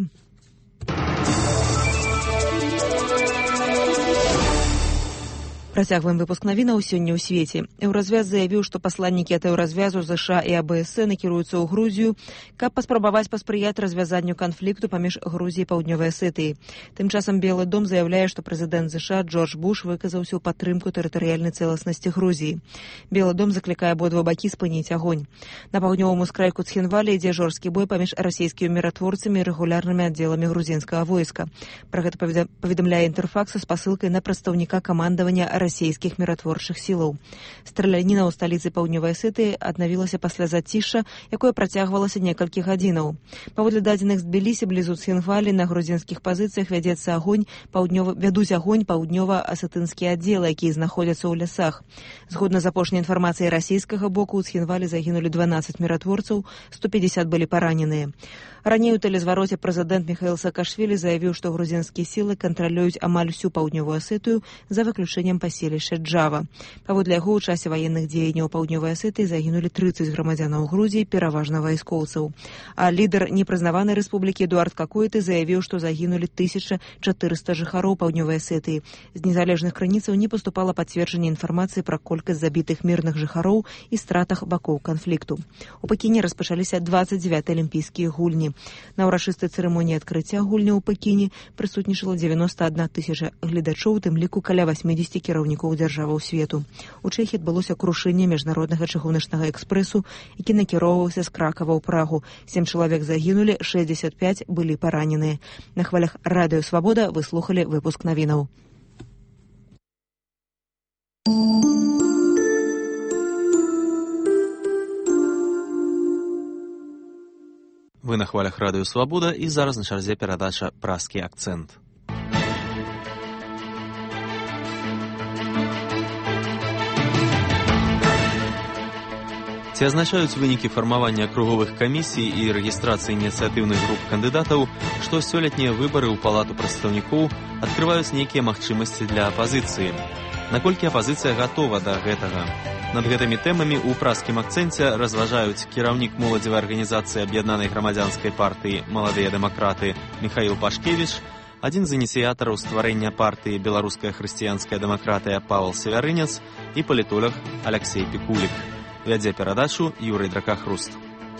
Працягваем выпуск навінаў сёння ў свеце. Еўразвяз заявіў, што пасланнікі ад еўразвязу ЗША і АБС накіруюцца ў Грузію, каб паспрабаваць паспрыяць развязанню канфлікту паміж Грузіяй і Паўднёвай Асетыяй. Тым часам Белы дом заяўляе, што прэзідэнт ЗША Джордж Буш выказаўся ў падтрымку тэрытарыяльнай цэласнасці Грузіі. Белы дом заклікае абодва бакі спыніць агонь. На паўднёвым ускрайку Цхінваля ідзе жорсткі бой паміж расійскімі міратворцамі і рэгулярнымі аддзеламі грузінскага войска. Пра гэта паведамляе Інтэрфакс з пасылкай на прадстаўніка камандавання расійскіх міратворчых сілаў. Страляніна ў сталіцы Паўднёвай Асетыі аднавілася пасля зацішша, якое працягвалася некалькі гадзінаў. Паводле дадзеных з Тбілісі, блізу Цхінвалі, на грузінскіх пазіцыях вядуць агонь паўднёва-асетынскія аддзелы, якія знаходзяцца ў лясах. Згодна з апошняй інфармацыяй расійскага боку, у Цхінвалі загінулі 12 міратворцаў, 150 былі параненыя. Раней у тэлезвароце прэзідэнт Міхаіл Саакашвілі заявіў, што грузінскія сілы кантралююць амаль усю Паўднёвую Асетыю за выключэннем паселішча Джава. Паводле яго, у часе ваенных дзеянняў Паўднёвай Асетыі загінулі 30 грамадзянаў Грузіі, пераважна вайскоўцаў. А лідар непрызнаванай рэспублікі Эдуард Какойты заявіў, што загінулі 1400 жыхароў Паўднёвай Асетыі. З незалежных крыніцаў не паступала пацверджанне інфармацыі пра колькасць забітых мірных жыхароў і стратах бакоў канфлікту. У Пекіне распачаліся 29 алімпійскія гульні. На ўрачыстай цырымоніі адкрыцця гульняў у Пекіне прысутнічала 91 000 гледачоў, у тым ліку каля 80 кіраўнікоў дзяржаваў свету. У Чэхіі адбылося крушэнне міжнароднага чыгуначнага экспрэсу, які накіроўваўся з Кракава ў Прагу. 7 чалавек загінулі, 65 былі параненыя. На хвалях радыё «Свабода» вы слухалі выпуск навінаў. Вы на хвалях радыё «Свабода» і зараз на чарзе перадача «Праскі акцэнт». Ці азначаюць вынікі фармавання акруговых камісій і рэгістрацыі ініцыятыўных груп кандыдатаў, што сёлетнія выбары ў палату прадстаўнікоў адкрываюць нейкія магчымасці для апазіцыі? Наколькі апазіцыя гатова да гэтага? Над гэтымі тэмамі ў праскім акцэнце разважаюць кіраўнік моладзевай арганізацыі аб'яднанай грамадзянскай партыі «Маладыя дэмакраты» Міхаіл Пашкевіч, адзін з ініцыятараў стварэння партыі «Беларуская хрысціянская дэмакратыя» Павел Севярынец і палітолог Аляксей Пікулік. Вядзе перадачу Юрый Дракахруст.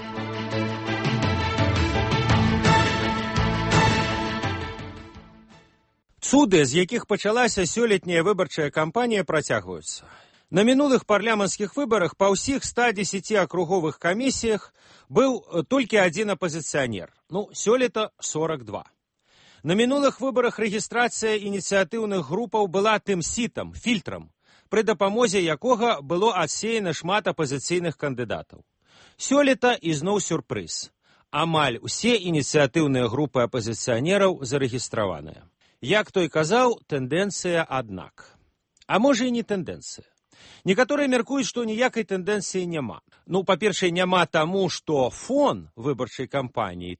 Цуды, з якіх пачалася сёлетняя выбарчая кампанія, працягваюцца. На мінулых парламенцкіх выбарах па ўсіх 110 акруговых камісіях быў толькі адзін апазіцыянер. Сёлета 42. На мінулых выбарах рэгістрацыя ініцыятыўных групаў была тым сітам, фільтрам, пры дапамозе якога было адсеяна шмат апазіцыйных кандыдатаў. Сёлета ізноў сюрпрыз. Амаль усе ініцыятыўныя групы апазіцыянераў зарэгістраваныя. Як той казаў, тэндэнцыя аднак. А можа і не тэндэнцыя. Некаторыя мяркуюць, што ніякай тэндэнцыі няма. Па-першае, няма таму, што фон выбарчай кампаніі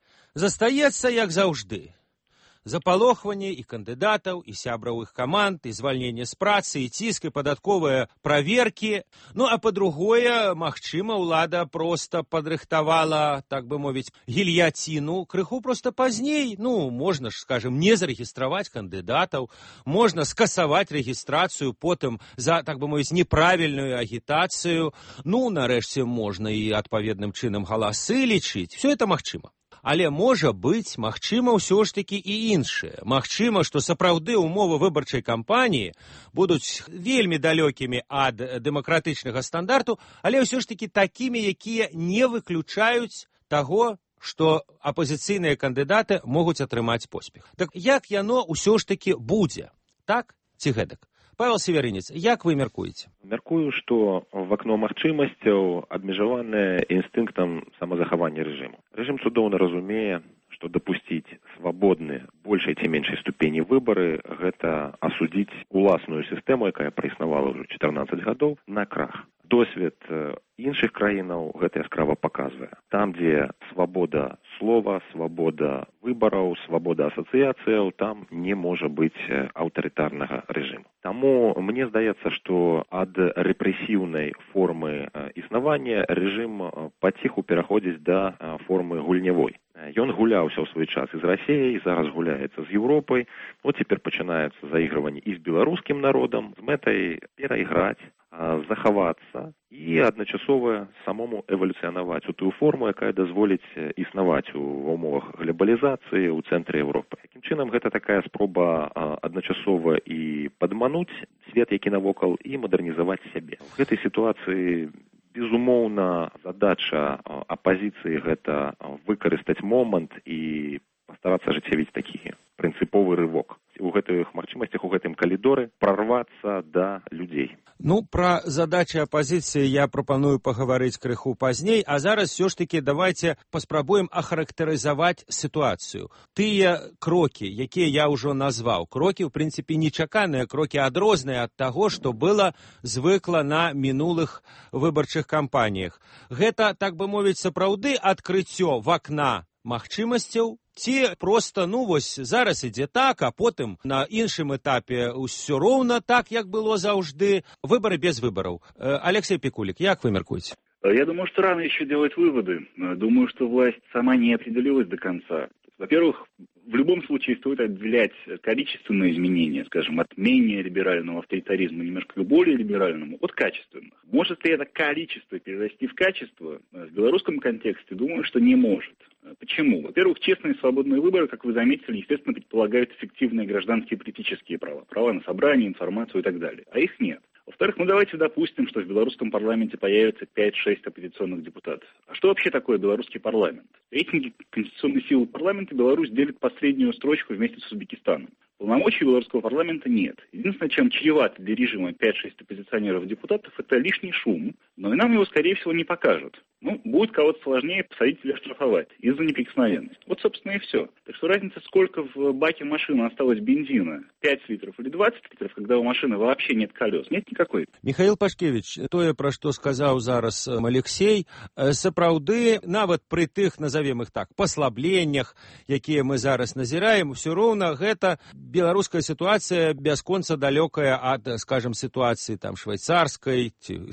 застаецца, як заўжды. Запалохванне і кандыдатаў, і сябраў іх каманд, і звальненне з працы, і ціск, і падатковыя праверкі. А па-другое, магчыма, ўлада проста падрыхтавала, так бы мовіць, гільяціну крыху проста пазней. Можна ж, скажем, не зарэгістраваць кандыдатаў, можна скасаваць рэгістрацыю потым за, так бы мовіць, неправільную агітацыю. Нарэшце, можна і адпаведным чынам галасы лічыць. Все это магчыма. Але можа быць, магчыма, ўсё ж такі і іншае. Магчыма, што сапраўды ўмовы выбарчай кампаніі будуць вельмі далёкімі ад дэмакратычнага стандарту, але ўсё ж такі такімі, якія не выключаюць таго, што апазіцыйныя кандыдаты могуць атрымаць поспех. Так як яно ўсё ж такі будзе? Так ці гэтак? Павел Северинец, як вы мяркуеце? Мяркую, што в акно магчымасцяў абмежаванае інстынктам самазахавання рэжыму. Рэжым цудоўна разумее, што дапусціць свабодныя большай ці меншай ступені выбары – гэта асудзіць уласную сістэму, якая праіснавала ўжо 14 гадоў, на крах. Досвед іншых краінаў гэта яскрава паказвае. Там, дзе свабода слова, свабода выбараў, свабода асацыяцыяў, там не можа быць аўтарытарнага рэжыму. Таму мне здаецца, што ад рэпрэсіўнай формы існавання рэжым паціху пераходзіць да формы гульнявой. Ён гуляўся ў свой час і з Расіяй, зараз гуляецца з Еўропай. Цяпер пачынаецца заігрыванне і з беларускім народам з мэтай перайграць, захавацца і адначасова самому эвалюцыянаваць у тую форму, якая дазволіць існаваць ва ўмовах глобалізацыі ў цэнтры Еўропы. Такім чынам, гэта такая спроба адначасова і падмануць свет, які навокал, і мадэрнізаваць сябе. У гэтай сітуацыі безумоўна, задача апазіцыі гэта выкарыстаць момант і пастарацца ажыццявіць такі прынцыповы рывок. У гэтых магчымасцях, у гэтым калідоры прарвацца да людзей. Пра задачы апазіцыі я прапаную пагаварыць крыху пазней, а зараз все ж таки давайте паспрабуем ахарактарызаваць сітуацыю. Тыя крокі, якія я ўжо назваў, крокі, ў прынцыпе, нечаканыя, крокі адрозныя ад таго, што было звыкла на мінулых выбарчых кампаніях. Гэта, так бы мовіць, сапраўды адкрыццё вакна магчымасцяў, ці проста, зараз ідзе так, а потым на іншым этапе ўсё роўна так, як было заўжды. Выборы без выборов. Алексей Пикулик, як вы мяркуеце? Я думаю, что рано еще делать выводы. Думаю, что власть сама не определилась до конца. Во-первых, в любом случае стоит отделять количественные изменения, скажем, от менее либерального авторитаризма немножко к более либеральному, от качественных. Может ли это количество перерасти в качество? В белорусском контексте думаю, что не может. Почему? Во-первых, честные и свободные выборы, как вы заметили, естественно, предполагают эффективные гражданские и политические права. Права на собрание, информацию и так далее. А их нет. Во-вторых, давайте допустим, что в белорусском парламенте появится 5-6 оппозиционных депутатов. А что вообще такое белорусский парламент? Рейтинги конституционной силы парламента Беларусь делит последнюю строчку вместе с Узбекистаном. Полномочий белорусского парламента нет. Единственное, чем чревато для режима 5-6 оппозиционеров-депутатов, это лишний шум, но и нам его, скорее всего, не покажут. Будет кого-то сложнее посадить или оштрафовать из-за неприкосновенности. Собственно, и все. Так что разница, сколько в баке машины осталось бензина, 5 литров или 20 литров, когда у машины вообще нет колес, нет никакой. Михаил Пашкевич, тое, пра што сказаў зараз Алексей, сапраўды, нават пры тых, назовем их так, паслабленнях, якія мы зараз назіраем, все роўна гэта беларуская ситуация бясконца далёкая ад, скажем, ситуации там швейцарской,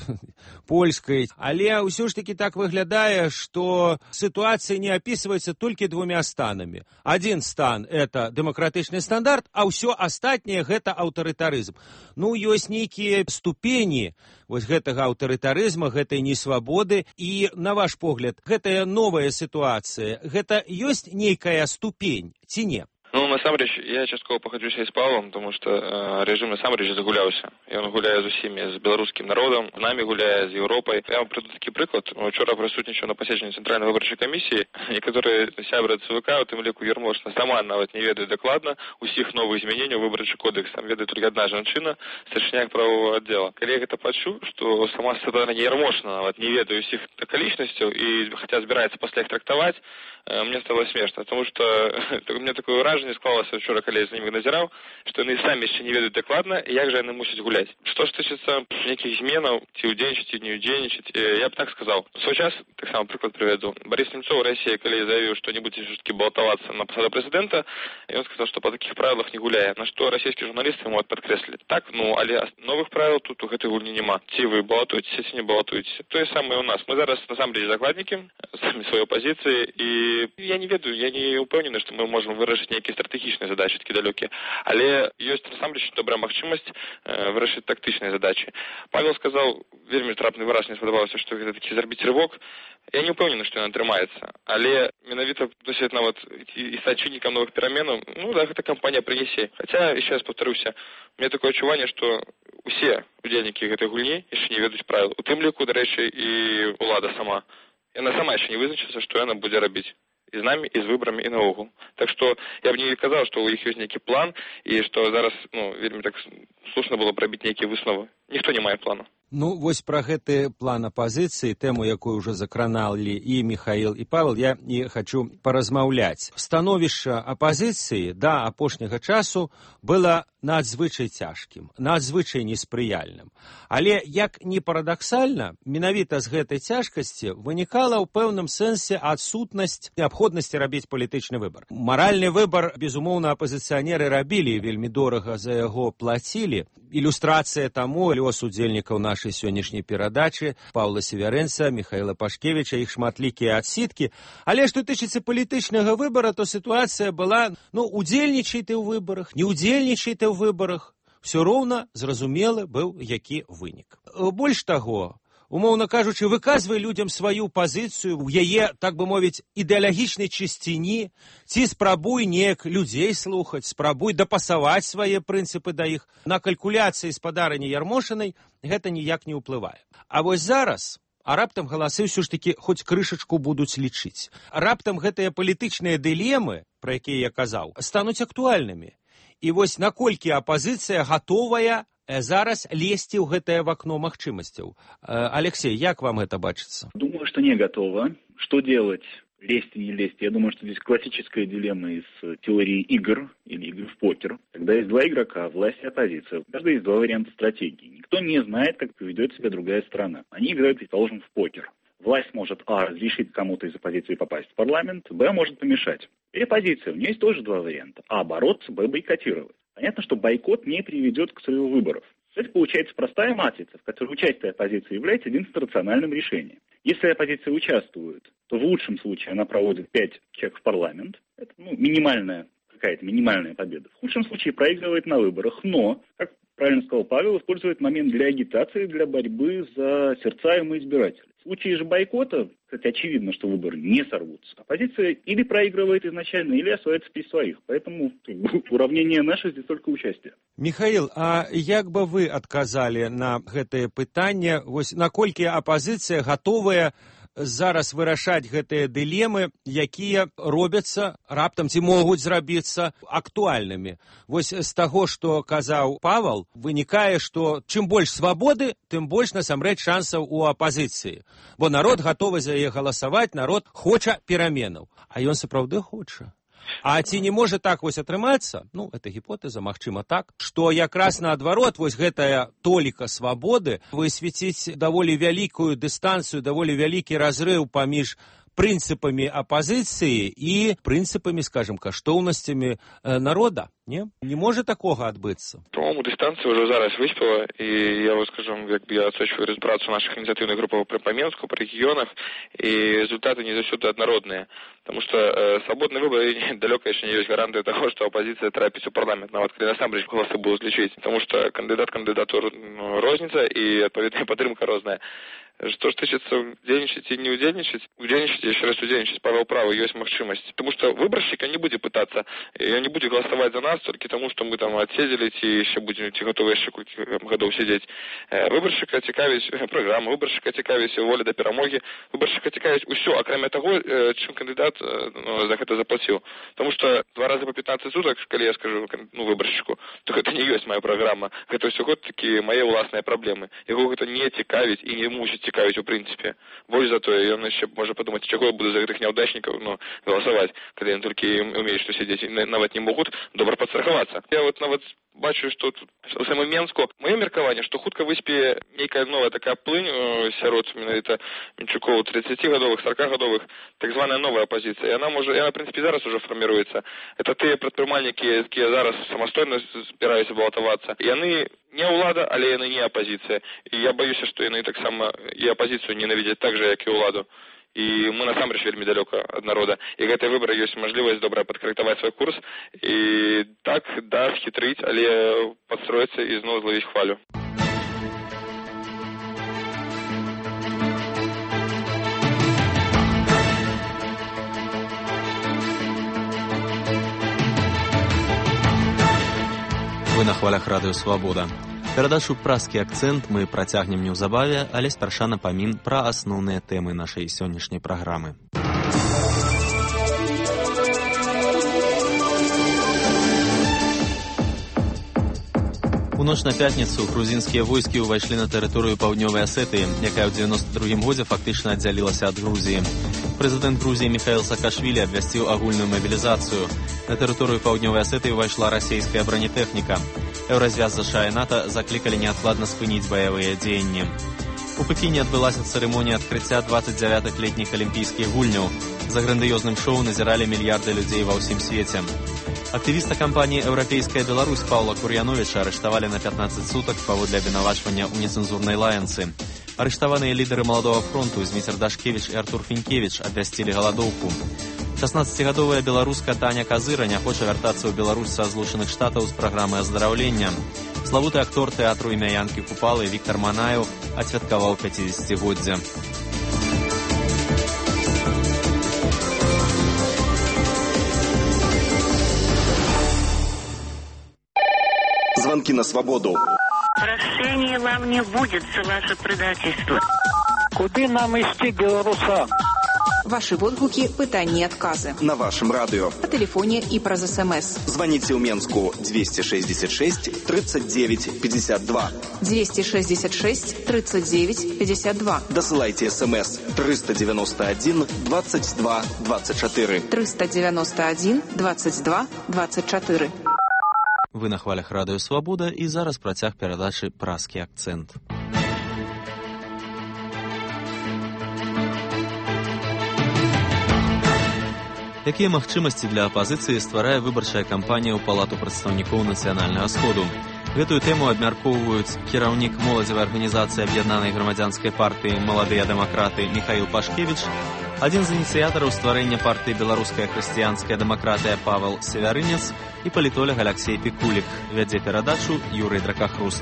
польской. Але ўсё ж таки так выглядае, что ситуация не описывается только двумя станами. Один стан – это демократичный стандарт, а все астатняе – гэта аўтарытарызм. Ёсць нейкія ступені гэтага аўтарытарызма, гэтай несвабоды. И, на ваш погляд, гэтая новая ситуация, гэта ёсць нейкая ступень, ці не? Насамрэч, я часткова пагаджуся з Павлом, тому што рэжым насамрэч загуляўся. Ён гуляе з усімі, з беларускім народам, з намі гуляе, з Еўропай. Я вам прыду такі прыклад. Учора прысутнічаў на паседжанні Цэнтральнай выбарчай камісіі, некаторыя сябры ЦВК, у тым ліку Ермошна, сама нават не ведае дакладна усіх новых змяненняў выбарчы кодекс. Там ведае толькі адна жанчына, старшыня правового аддзела. Калі я гэта пачуў, што сама Светлана Ермошна нават не ведае усіх акалічнасцяў і хаця збіраецца пасля іх трактаваць, мне стало смешно, потому что у меня такое выражение, ўражанне склалася вчора, калі я з імі назіраў, што яны самі яшчэ не ведаюць дакладна, як жа яны мусяць гуляць. Што ж тычыцца нейкіх зменаў, ці ўдзельнічаць, ці не ўдзельнічаць, я б так сказаў. У свой час, так само прыклад прывяду, Борис Немцов в России, калі заявіў, што не будзе все-таки балотавацца на посаду президента, і он сказал, что по таких правилах не гуляе. На что российские журналисты ему подкреслили. Так, але новых правил тут у гэтай гульні няма. Ці вы балотуетесь, ці не балотуетесь. То же самое у нас. Мы зараз на самом деле закладники сами своей позиции, и я не ведаю, я не упэўнены, что мы можем вырашыць нейкія стратегічныя задачи, такие далекие. Але ёсць насамрэч добрая магчымасць вырашыць тактычныя задачи. Павел сказал, вельмі трапны выраз, мне спадабалася, што гэта такі зрабіць рывок. Я не упэўнены, што ён атрымаецца, але менавіта досвед нават і стаць чыннікам новых пераменаў, да, гэта кампанія прынясе. Хаця, еще раз повторюся, у меня такое адчуванне, што усе удзельнікі гэтай гульні яшчэ не ведаюць правил. У тым ліку, дарэчы, і ўлада сама. Яна сама яшчэ не вызначыцца, што яна будзе рабіць. І з намі, і з выбарамі, і наогул. Так што я б не казаў, што у іх ёсць нейкі план, і што зараз, вельмі так слушна было б рабіць нейкія высновы. Ніхто не мае плану. Вось пра гэты план апазіцыі, тэму, якую ўжо закраналі і Михаил, і Павел, я і хачу паразмаўляць. Становішча апазіцыі да апошняга часу было надзвычай цяжкім, надзвычай неспрыяльным. Але, як ні парадаксальна, менавіта з гэтай цяжкасці вынікала ў пэўным сэнсе адсутнасць неабходнасці рабіць палітычны выбар. Маральны выбар, безумоўна, апазіцыянеры рабілі, вельмі дорага за яго плацілі. Ілюстрацыя таму лёс удзельнікаў нашай сённяшняй перадачы Паўла Севярэнца, Михаила Пашкевіча, іх шматлікія адсіткі. Але што тычыцца палітычнага выбара, то сітуацыя была, удзельнічай ты ў выбарах, не удзельнічай ты ў выбарах, все роўна зразумелы быў які вынік. Больш таго, умоўна кажучы, выказвай людзям сваю пазіцыю ў яе, так бы мовіць, ідэалагічнай чысціні, ці спрабуй неяк людзей слухаць, спрабуй дапасаваць свае прынцыпы да іх. На калькуляцыі спадарыні Ярмошынай гэта ніяк не ўплывае. А вось зараз раптам галасы ўсё ж такі хоць крышачку будуць лічыць. Раптам гэтыя палітычныя дылемы, пра якія я казаў, стануць актуальнымі. І вось наколькі апазіцыя гатовая зараз лезці ў гэтае вакно магчымасцяў. Алексей, як вам это бачыцца? Думаю, что не готово. Что делать? Лезть и не лезть? Я думаю, что здесь классическая дилемма из теории игр или игр в покер. Когда есть два игрока, власть и оппозиция, у каждого есть два варианта стратегии. Никто не знает, как поведет себя другая сторона. Они играют, предположим, в покер. Власть может, разрешить кому-то из оппозиции попасть в парламент, может помешать. Или оппозиция, у нее есть тоже два варианта. Бороться, бойкотировать. Понятно, что бойкот не приведет к срыву выборов. Это получается простая матрица, в которой участие оппозиции является единственным рациональным решением. Если оппозиция участвует, то в лучшем случае она проводит 5 человек в парламент. Это какая-то минимальная победа. В худшем случае проигрывает на выборах, но, как правильно сказал Павел, использует момент для агитации, для борьбы за сердца ему избирателей. В случае же бойкота, кстати, очевидно, что выборы не сорвутся. Оппозиция или проигрывает изначально, или остается при своих. Поэтому уравнение наше здесь только участие. Михаил, а як бы вы адказалі на гэтае пытанне? Вось наколькі апазіцыя гатовая зараз вырашаць гэтыя дылемы, якія робяцца раптам ці могуць зрабіцца актуальнымі. Вось з таго, што казаў Павел, вынікае, што чым больш свабоды, тым больш насамрэч шансаў у апазіцыі. Бо народ гатовы за яе галасаваць, народ хоча пераменаў. А ён сапраўды хоча. А ці не можа так вось атрымацца, это гіпотэза, магчыма так, што якраз наадварот вось гэтая толіка свабоды высветіць даволі вялікую дыстанцыю, даволі вялікі разрыў паміж прынцыпамі апазіцыі і прынцыпамі, скажем, каштоўнасцямі народа. Не можа такога адбыцца. По-моему, дистанция уже зараз выспела, и я вот, скажем, я отсочиваю працу наших инициативных групп по Минску, по регионах, и результаты не заўсёды однородные. Потому что свободный выбор далеко еще не есть гарантия того, что оппозиция трапіць у парламент, нават калі насамрэч голосы будут лічыць. Потому что кандидату розница, и отповедная падтрымка розная. Что ж тычыцца удзельнічаць и не удзельнічаць, еще раз удзельнічаць, Павел правы, есть магчымасць. Потому что выборщик не будет пытаться, он не будет голосовать за нас, нас толькі таму, што мы там адседзелі, ці яшчэ будзем гатовы яшчэ гадоў сядзець. Выбаршчыка цікавіць праграма, выбаршчыка цікавіць воля да перамогі, выбаршчыка цікавіць усё, акрамя таго, чым кандыдат за гэта заплаціў. Таму што 2 разы па 15 сутак, калі я скажу выбаршчыку, то гэта не ёсць моя праграма. Гэта ўсё такі мае ўласныя праблемы. Яго гэта не цікавіць і не мусіць цікавіць у прынцыпе. Больш за тое, ён яшчэ можа падумаць, чаго я буду за гэтых няўдачнікаў галасаваць, калі ён толькі умеюць што сядзець і нават не могуць добра падстрахавацца. Я нават бачу, што тут у самым Менску маё меркаванне, што хутка выспее нейкая новая такая плынь сярод менавіта Мінчукоў 30-гадовых, 40-гадовых, так званая новая апазіцыя. Яна в прынцыпе зараз ужо фарміруецца. Это тыя прадпрымальнікі, якія зараз самастойна збіраюцца балатавацца. Яны не ўлада, але яны не апазіцыя. І я баюся, што яны таксама і апазіцыю ненавідзяць так жа, як і ўладу. І мы насамрэч вельмі далёка ад народа. І гэтыя выбары ёсць мажлівасць добра падкарэктаваць свой курс і так, да, схітрыць, але падстроіцца і зноў злавіць хвалю. Вы на хвалях радыё «Свабода». Перадачу «Праскі акцэнт» мы працягнем неўзабаве, але спярша напамін пра асноўныя тэмы нашай сённяшняй праграмы. У ноч на пятніцу грузінскія войскі ўвайшлі на тэрыторыю паўднёвай Асетыі, якая ў 92-м годзе фактычна аддзялілася ад Грузіі. Прэзідэнт Грузіі Міхаіл Саакашвілі абвясціў агульную мабілізацыю. На тэрыторыю паўднёвай Асетыі ўвайшла расійская бронетэхніка. Еўразвяз США і НАТО заклікалі неадкладна спыніць баявыя дзеянні. У Пекіне адбылася цырымонія адкрыцця 29-х летніх алімпійскіх гульняў. За грандыёзным шоу назіралі мільярды людзей ва ўсім свеце. Актывіста кампаніі «Еўрапейская Беларусь» Паўла Кур'яновіча арыштавалі на 15 сутак паводле абвінавачвання ў нецэнзурнай лаянцы. Арыштаваныя лідары маладога фронту Зміцер Дашкевіч і Артур Фінкевіч абвясцілі галадоўку. 16-гадовая беларуска Таня Казыра не хоча вяртацца ў Беларусь са Злучаных Штатаў з праграмы аздараўлення. Славуты актор тэатру імя Янкі Купалы Віктар Манаеў адсвяткаваў 50-годдзе. Звонки на свободу. Прощения вам не будет за ваше предательство. Куды нам ісці, беларусам? Ваши водгуки, пытания и отказы. На вашем радио. По телефоне и праз СМС. Звоните в Менску 266 39 52. 266 39 52. Досылайте СМС 391 22 24. 391 22 24. Вы на хвалях радыё «Свабода» і зараз працяг перадачы «Праскі акцэнт». Якія магчымасці для апазіцыі стварае выбарчая кампанія ў Палату прадстаўнікоў нацыянальнага сходу? Гэтую тэму абмяркоўваюць кіраўнік моладзевай арганізацыі аб'яднанай грамадзянскай партыі «Маладыя дэмакраты» Міхаіл Пашкевіч, адзін з ініцыятараў стварэння партыі «Беларуская хрысціянская дэмакратыя» Павел Севярынец і палітолог Алексей Пікулік. Вядзе перадачу Юрый Дракахруст.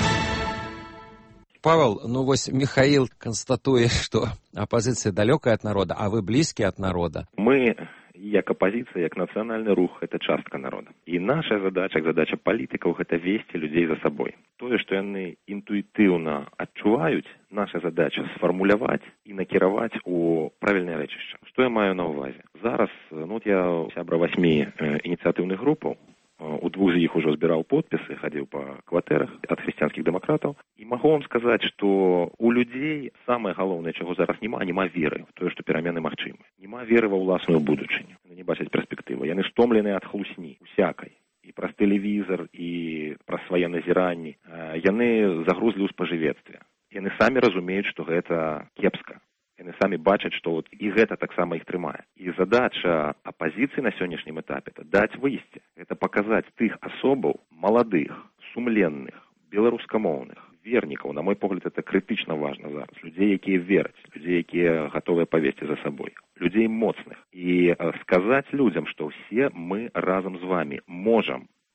Павел, вось Михаил констатует, что оппозиция далекая от народа, а вы близкие от народа. Мы, як апозіцыя, як нацыянальны рух, это частка народа. І наша задача, задача палітыкаў, гэта весці людзей за сабой. Тое, што яны інтуітыўна адчуваюць, наша задача сфармуляваць і накіраваць у правільнае рэчышча. Што я маю на ўвазе? Зараз, я сябра 8 ініцыятыўных групаў, у 2 з іх ужо збіраў подпісы, хадзіў па кватэрах ад хрысціянскіх дэмакратаў. І магу вам сказаць, што у людзей самае галоўнае, чаго зараз няма веры в тое, што перамены магчымы. Няма веры ва ўласную будучыню. Яны не бачаць перспектывы. Яны стомленыя ад хлусні усякай. І праз тэлевізор, і праз свае назіранні. Яны загрузлі ў спажывецтве. Яны самі разумеюць, што гэта кепска. Яны самі бачаць, што і гэта таксама іх трымае. І задача апазіцыі на сённяшнім этапе – это даць выйсце. Это паказаць тых асобаў, маладых, сумленных, беларускамоўных, вернікаў. На мой погляд, это крытычна важна зараз. Людзей, якія вераць, людзей, якія гатовыя павесці за сабой. Людзей моцных. І сказаць людзям, што ўсе мы разам з вамі можам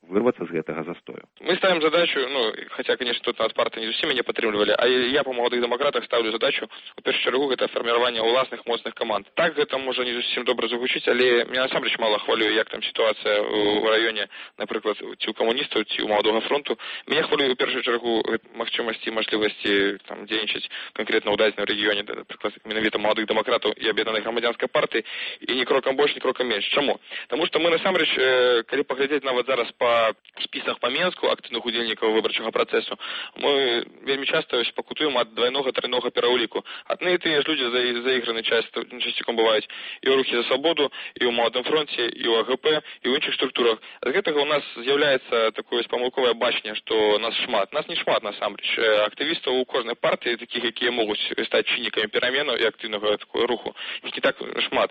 вырваться з гэтага застою. Мы ставим задачу, хотя, конечно, тут от партии не зусім не падтрымлівалі, а я по маладых дэмакратах ставлю задачу, у першую чаргу, гэта фарміраванне ўласных моцных каманд. Так гэта можа не зусім добра загучыць, але меня насамрэч мала хвалюе, як там сітуацыя ў раёне, напрыклад, ці ў камуністаў, ці ў маладога фронту. Меня хвалюе у першую чаргу магчымасці і мажлівасці там дзейнічаць конкретна ў дадзеным рэгіёне, напрыклад, менавіта маладых дэмакратаў і аб'яднанай грамадзянскай партыі, і ні крокам больш, ні крокам менш. Чаму? Таму што мы насамрэч, калі паглядзець нават зараз па спісах па Менску актыўных удзельнікаў выбарчага працэсу, мы вельмі часта пакутуем ад двайнога трайнога пераўліку. Адны і тыя ж людзі заіграны часцяком бываюць і ў рухі за свабоду, і ў маладым фронце, і ў АГП, і ў іншых структурах. З гэтага у нас з'яўляецца такое памылковае бачанне, што нас шмат. Нас не шмат насамрэч. Актывістаў у кожнай партыі, такіх, якія могуць стаць чыннікамі перамену і актыўнага такого руху, іх не так шмат.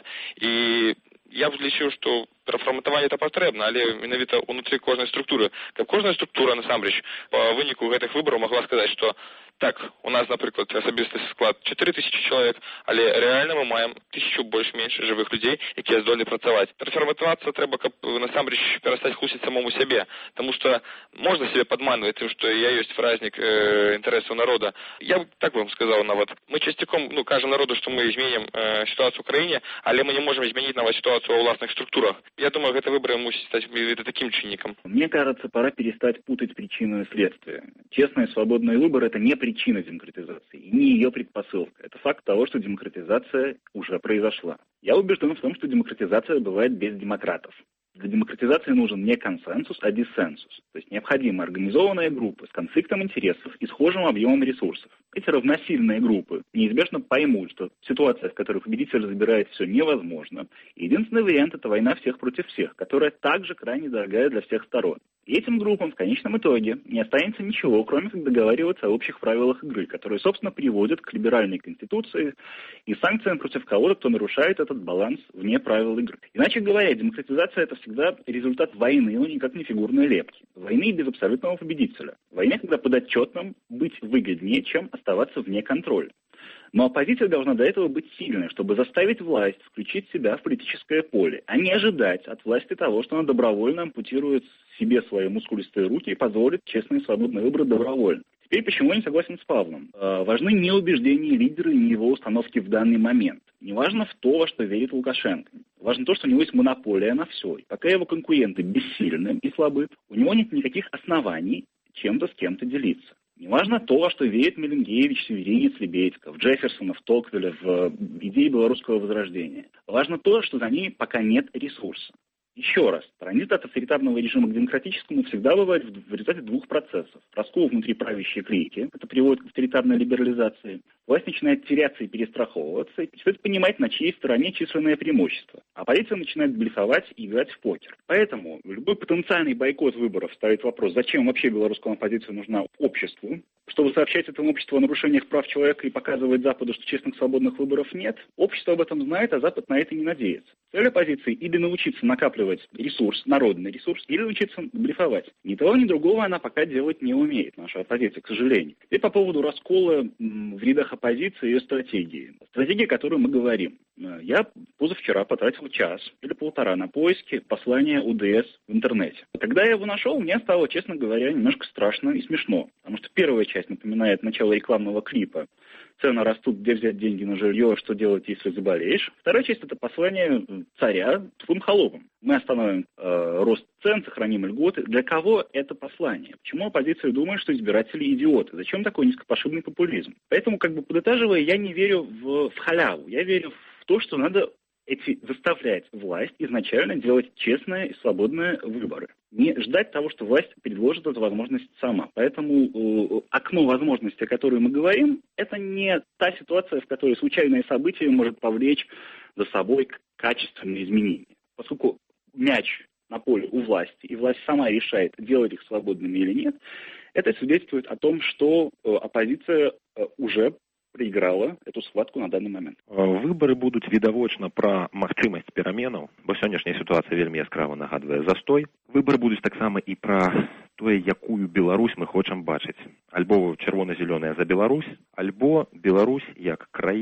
І я б лічыў, што перафарматаванне это патрэбна, але менавіта ўнутры кожнай структуры. Каб кожная структура, насамрэч, па выніку гэтых выбараў магла сказаць, што так, у нас, напрыклад, асабісты склад 4000 чалавек, але рэальна мы маем 1000 больш-менш жывых людзей, якія здольны працаваць. Перафарматавацца трэба, каб насамрэч перастаць хлусіць самому сябе, таму што можна сябе падманваць тым, што я ёсць празднік інтарэсаў народа. Я б так вам сказаў нават. Мы часцяком кажам народу, што мы зменім сітуацыю ў краіне, але мы не можем змяніць нават ситуацию во властных структурах. Я думаю, это выборы мусит стать таким чинником. Мне кажется, пора перестать путать причину и следствие. Честные свободные выборы – это не причина демократизации, и не ее предпосылка. Это факт того, что демократизация уже произошла. Я убежден в том, что демократизация бывает без демократов. Для демократизации нужен не консенсус, а диссенсус. То есть необходимы организованные группы с конфликтом интересов и схожим объемом ресурсов. Эти равносильные группы неизбежно поймут, что ситуация, в которой победитель забирает все, невозможна. И единственный вариант – это война всех против всех, которая также крайне дорогая для всех сторон. И этим группам в конечном итоге не останется ничего, кроме как договариваться о общих правилах игры, которые, собственно, приводят к либеральной конституции и санкциям против кого-то, кто нарушает этот баланс вне правил игры. Иначе говоря, демократизация – это всегда результат войны, но никак не фигурной лепки. Войны без абсолютного победителя. Война, когда подотчетным быть выгоднее, чем оставаться вне контроля. Но оппозиция должна до этого быть сильной, чтобы заставить власть включить себя в политическое поле, а не ожидать от власти того, что она добровольно ампутирует себе свои мускулистые руки и позволит честные и свободные выборы добровольно. Теперь почему я не согласен с Павлом? Важны не убеждения лидера и не его установки в данный момент. Не важно то, во что верит Лукашенко. Важно то, что у него есть монополия на все. И пока его конкуренты бессильны и слабы, у него нет никаких оснований чем-то с кем-то делиться. Неважно то, во что верит Меленгевич, Северинец, Лебедьков, Джефферсонов, Токвеля в идее белорусского возрождения. Важно то, что за ними пока нет ресурса. Еще раз, транзит от авторитарного режима к демократическому всегда бывает в результате двух процессов. Раскол внутри правящей клейки, это приводит к авторитарной либерализации. Власть начинает теряться и перестраховываться, и стоит понимать, на чьей стороне численное преимущество. Оппозиция начинает блефовать и играть в покер. Поэтому любой потенциальный бойкот выборов ставит вопрос, зачем вообще белорусская оппозиция нужна обществу, чтобы сообщать этому обществу о нарушениях прав человека и показывать Западу, что честных свободных выборов нет. Общество об этом знает, а Запад на это не надеется. Цель оппозиции или научиться накапливать ресурс, народный ресурс, или научиться блефовать. Ни того, ни другого она пока делать не умеет, наша оппозиция, к сожалению. И по поводу раскола в рядах оппозиции и ее стратегии. Стратегия, о которой мы говорим. Я позавчера потратил час или полтора на поиски послания УДС в интернете. Когда я его нашел, мне стало, честно говоря, немножко страшно и смешно. Потому что первая часть напоминает начало рекламного клипа. Цены растут, где взять деньги на жилье, что делать, если заболеешь. Вторая часть – это послание царя тупым холопам. Мы остановим рост цен, сохраним льготы. Для кого это послание? Почему оппозиция думает, что избиратели идиоты? Зачем такой низкопошибный популизм? Поэтому, подытаживая, я не верю в халяву. Я верю в то, что надо заставлять власть изначально делать честные и свободные выборы. Не ждать того, что власть предложит эту возможность сама. Поэтому окно возможностей, о которой мы говорим, это не та ситуация, в которой случайное событие может повлечь за собой качественные изменения. Поскольку мяч на поле у власти, и власть сама решает, делать их свободными или нет, это свидетельствует о том, что оппозиция уже проиграла эту схватку на данный момент. Выборы будуць відавочна пра магчымасць пераменаў, бо сённяшняя сітуацыя вельмі яскрава нагадвае застой. Выборы будуць таксама і пра тое, якую Беларусь мы хочам бачыць. Альбо чырвона-зялёная за Беларусь, альбо Беларусь як краіна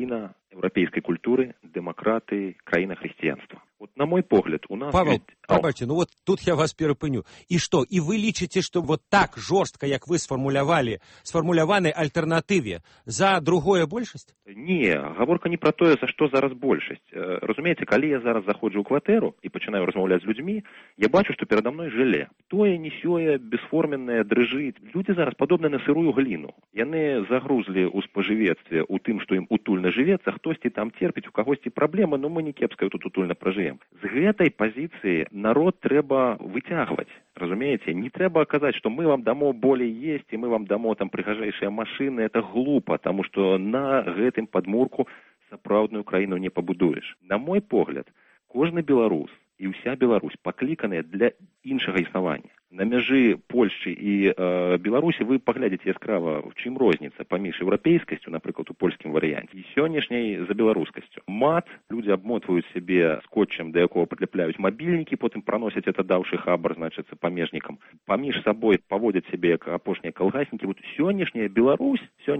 еўрапейскай культуры, дэмакратыі, краіна хрысціянства. Вот на мой погляд, у нас... Павел, пробачьте, ну вот тут я вас перапыню. И что, и вы лічыце, что вот так жорстка, як вы сфармуляваны альтэрнатыве, за другое большасць? Не, гаворка не про тое, за што зараз большасць. Разумееце, калі я зараз заходжу ў кватэру і пачынаю размаўляць з людзьмі, я бачу, што перада мной жыле. Тое, не сёе, бесформеннае, дрыжыць. Людзі зараз падобны на сырую гліну. Яны загрузлі ў спажывецтве, у тым, што ім утульна жывецца, хтосьці там терпіць, у кагосьці праблемы, но мы не кепска тут утульна пражывем. З гэтай пазіцыі народ трэба выцягваць, разумееце? Не трэба казаць, што мы вам дамо болей есці, мы вам дамо там прыгажэйшыя машыны, это глупа, таму што на гэтым падмурку сапраўдную краіну не пабудуеш. На мой погляд, кожны беларус і ўся Беларусь пакліканыя для іншага існавання. На мяжы Польшчы і Беларусі вы паглядзіце яскрава, в чым розніца паміж еўрапейскасцю, напрыклад, у польскім варыянце, і сённяшняй за беларускасцю. Мат, людзі абмотваюць сябе скотчем, да якога прыляпляюць мабільнікі, потым праносяць это даўшы хабар, значыцца, памежнікам. Паміж сабой паводзяць сябе як апошнія калгаснікі. Вот сённяшняя Беларусь,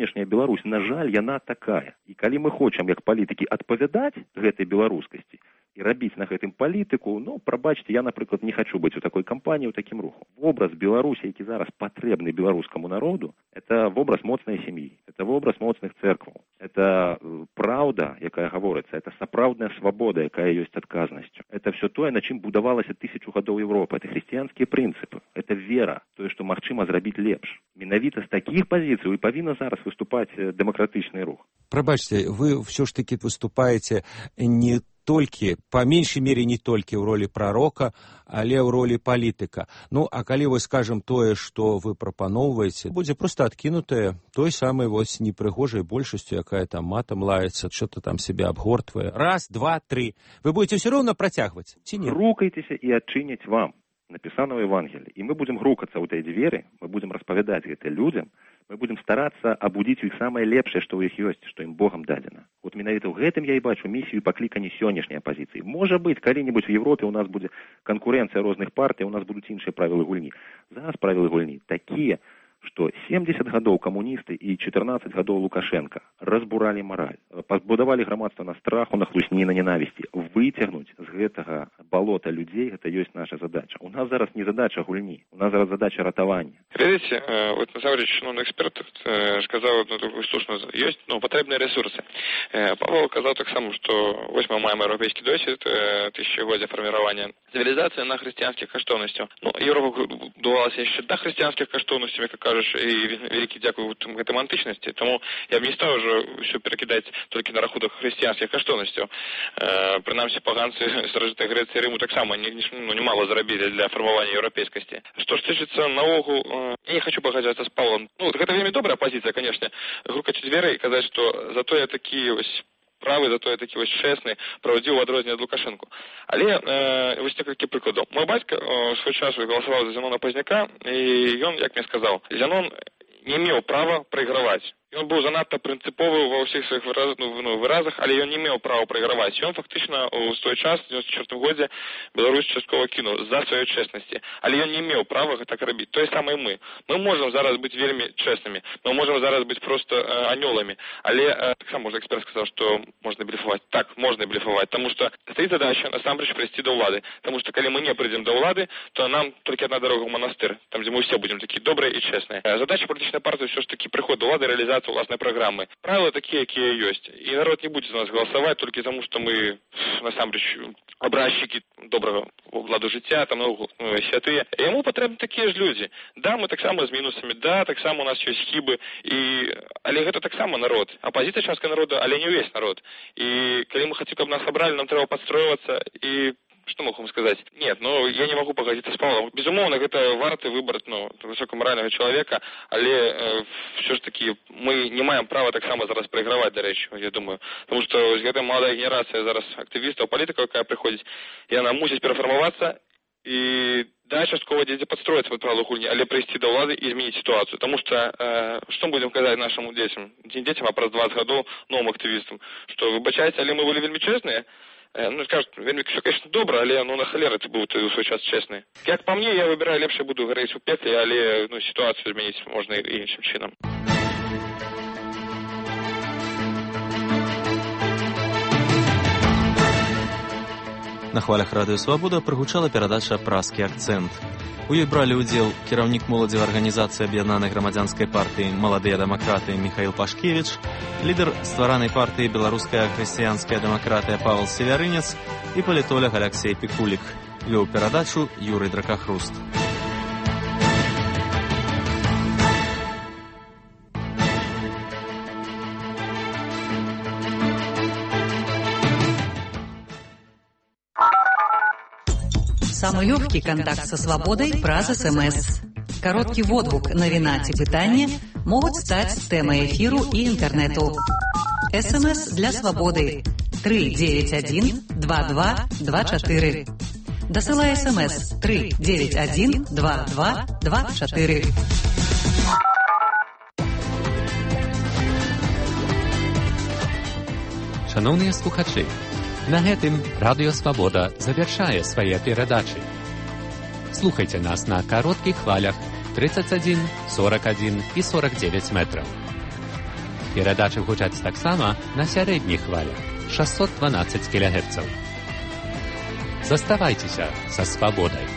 на жаль, яна такая. І калі мы хочам, як палітыкі, адпавядаць гэтай беларускасці, і рабіць на гэтым палітыку, ну, прабачце, я, напрыклад, не хачу быць у такой кампаніі, у такім руху. Вобраз Беларусі, які зараз патрэбны беларускаму народу, это вобраз моцнай сям'і, это вобраз моцных церкваў, это праўда, якая гаворыцца, это сапраўдная свабода, якая ёсць адказнасцю. Это все тое, на чым будавалася 1000 гадоў Европы. Это хрысціянскія прынцыпы, это вера, тое, што магчыма зрабіць лепш. Менавіта з такіх пазіцый і павінна зараз выступаць дэмакратычны рух. Прабачце, вы все ж таки выступаеце не толькі, па меншай мере не толькі ў ролі прарока, але ў ролі палітыка. Ну, а калі вы скажем тое, што вы прапаноўваеце, будзе проста адкінутае той самай вось непрыгожай большасцю, якая там матам лаецца, што-то там себе абгортвае. Раз, два, три. Вы будете все роўна працягваць, ці не? Грукайцеся і адчыняць вам, напісана ў Евангелии. І мы будем грукацца ў tej дзверы, мы будем распавядаць гэта людзям, мы будем старацца абудзіць у іх самае лепшае, што ў іх ёсць, што ім Богам дадзена. Вот менавіта ў гэтым я і бачу місію паклікання сённяшняй апазіцыі. Можа быць, калі-небудзь в Европе у нас будзе канкурэнцыя розных партый, у нас будуць іншыя правілы гульні. Зараз правілы гульні такія, што 70 гадоў камуністы і 14 гадоў Лукашенко разбуралі мараль, пазбудавалі грамадства на страху, на хлусні, на ненавісці. Выцягнуць з гэтага балота людзей, гэта ёсць наша задача. У нас зараз не задача гульні, у нас зараз задача ратавання. Глядзіце, вот насамрэч, эксперт сказаў одну такую слушную, ёсць патрэбныя рэсурсы. Павел казаў таксама, што вось мы маем еўрапейскі досвед тысячагоддзя фарміравання цывілізацыі на хрысціянскіх каштоўнасцях. Еўропа будавалася яшчэ да хрысціянскіх каштоўнасцяў, як кажаш, і вялікі дзякуй гэтым антычнасці. Таму я б не стаў ўжо ўсё перакідаць толькі на рахунак хрысціянскіх каштоўнасцяў. Прынамсі, паганцы старажытнай Грэцыі і Рыму таксама немало зарабілі для фармавання еўрапейскасці. Што ж тычыцца наогул, я не хочу пагаджацца з Павлом. Гэта вельмі добрая пазіцыя, канешне, грукаць у дзверы і казаць, што зато я такі вось правы, зато я такі вось чэсны, правдзівы ў адрозненне ад Лукашэнку. Але вось некалькі прыкладаў. Мой бацька ў свой час галасаваў за Зянона Пазняка, і ён, як мне сказаў, Зянон не меў права прайграваць. Ён быў занадта прынцыповы ва ўсіх сваіх выразах, але ён не меў права прайграваць. Ён фактычна ў той час, у 94 годзе, Беларусь часткова кінуў з-за сваёй чэснасці. Але ён не меў права так рабіць. Тое самае мы. Мы можам зараз быць вельмі чэснымі. Мы можам зараз быць проста анёламі. Але таксама можа эксперт сказаў, што можна блефаваць. Так, можна блефаваць. Таму што стаіць задача насамрэч прыйсці да ўлады. Таму што калі мы не прыйдзем да ўлады, то нам толькі адна дарога ў манастыр. Там, дзе мы ўсе будзем такі добрыя і чэсныя. Задача палітычнай партыі ўсё ж такі прыход да ўлады, рэалізацыя уласнай праграмы. Правілы такія, якія ёсць. І народ не будзе за нас галасаваць толькі таму, што мы насамрэч абразчыкі добрага ладу жыцця, там святыя. Яму патрэбны такія ж людзі. Да, мы таксама з мінусамі, да, таксама у нас ёсць хібы, але гэта таксама народ. Апазіцыя частка народа, але не ўвесь народ. І калі мы хацім, каб нас абралі, нам трэба падстройвацца і что могу вам сказать? Нет, я не могу погодиться с Павлом. Безумоўно, гэта варты выбор высокамаральнага чалавека, але все ж таки мы не маем права таксама зараз прайграваць, дарэчы, я думаю. Потому что гэта маладая генерацыя зараз актывістаў, палітыкаў, якая прыходзіць, яна мусіць перафармавацца і да, часткова дзе падстроіць свой правілы гульні, але прыйсці да ўлады і змяніць сітуацыю. Таму што што будзем казаць нашым дзецям? Не дзецям, а праз 20 гадоў новым актывістам, што выбачайце, але мы былі вельмі чэсныя. Скажут, все, конечно, добро, але на халеры ты был в свой час честный. Как по мне, я выбираю лепше буду гореть у петлі, але ситуацию изменить можно и іншим чином. На хвалях радыё «Свабода» прагучала перадача «Празкі акцэнт». У ёй бралі ўдзел кіраўнік моладзевай арганізацыі аб'яднанай грамадзянскай партыі «Маладыя дэмакраты» Міхаіл Пашкевіч, лідар стваранай партыі «Беларуская хрысціянская дэмакратыя» Павел Севярынец і палітолог Аляксей Пікулік. Вёў перадачу Юрый Дракахруст. Самый легкий контакт со свободой праз СМС. Короткий водгук, навіна ці пытанне могуць стаць тэмай эфіру і інтэрнэту. СМС для свободы 391-2224. Дасылай СМС 391-2224. Шановныя слухачы, на гэтым Радыё Свабода завяршае свае перадачы. Слухайце нас на кароткіх хвалях 31, 41 і 49 метраў. Перадачы гучаць таксама на сярэдніх хвалях 612 кГц. Заставайцеся са свабодай.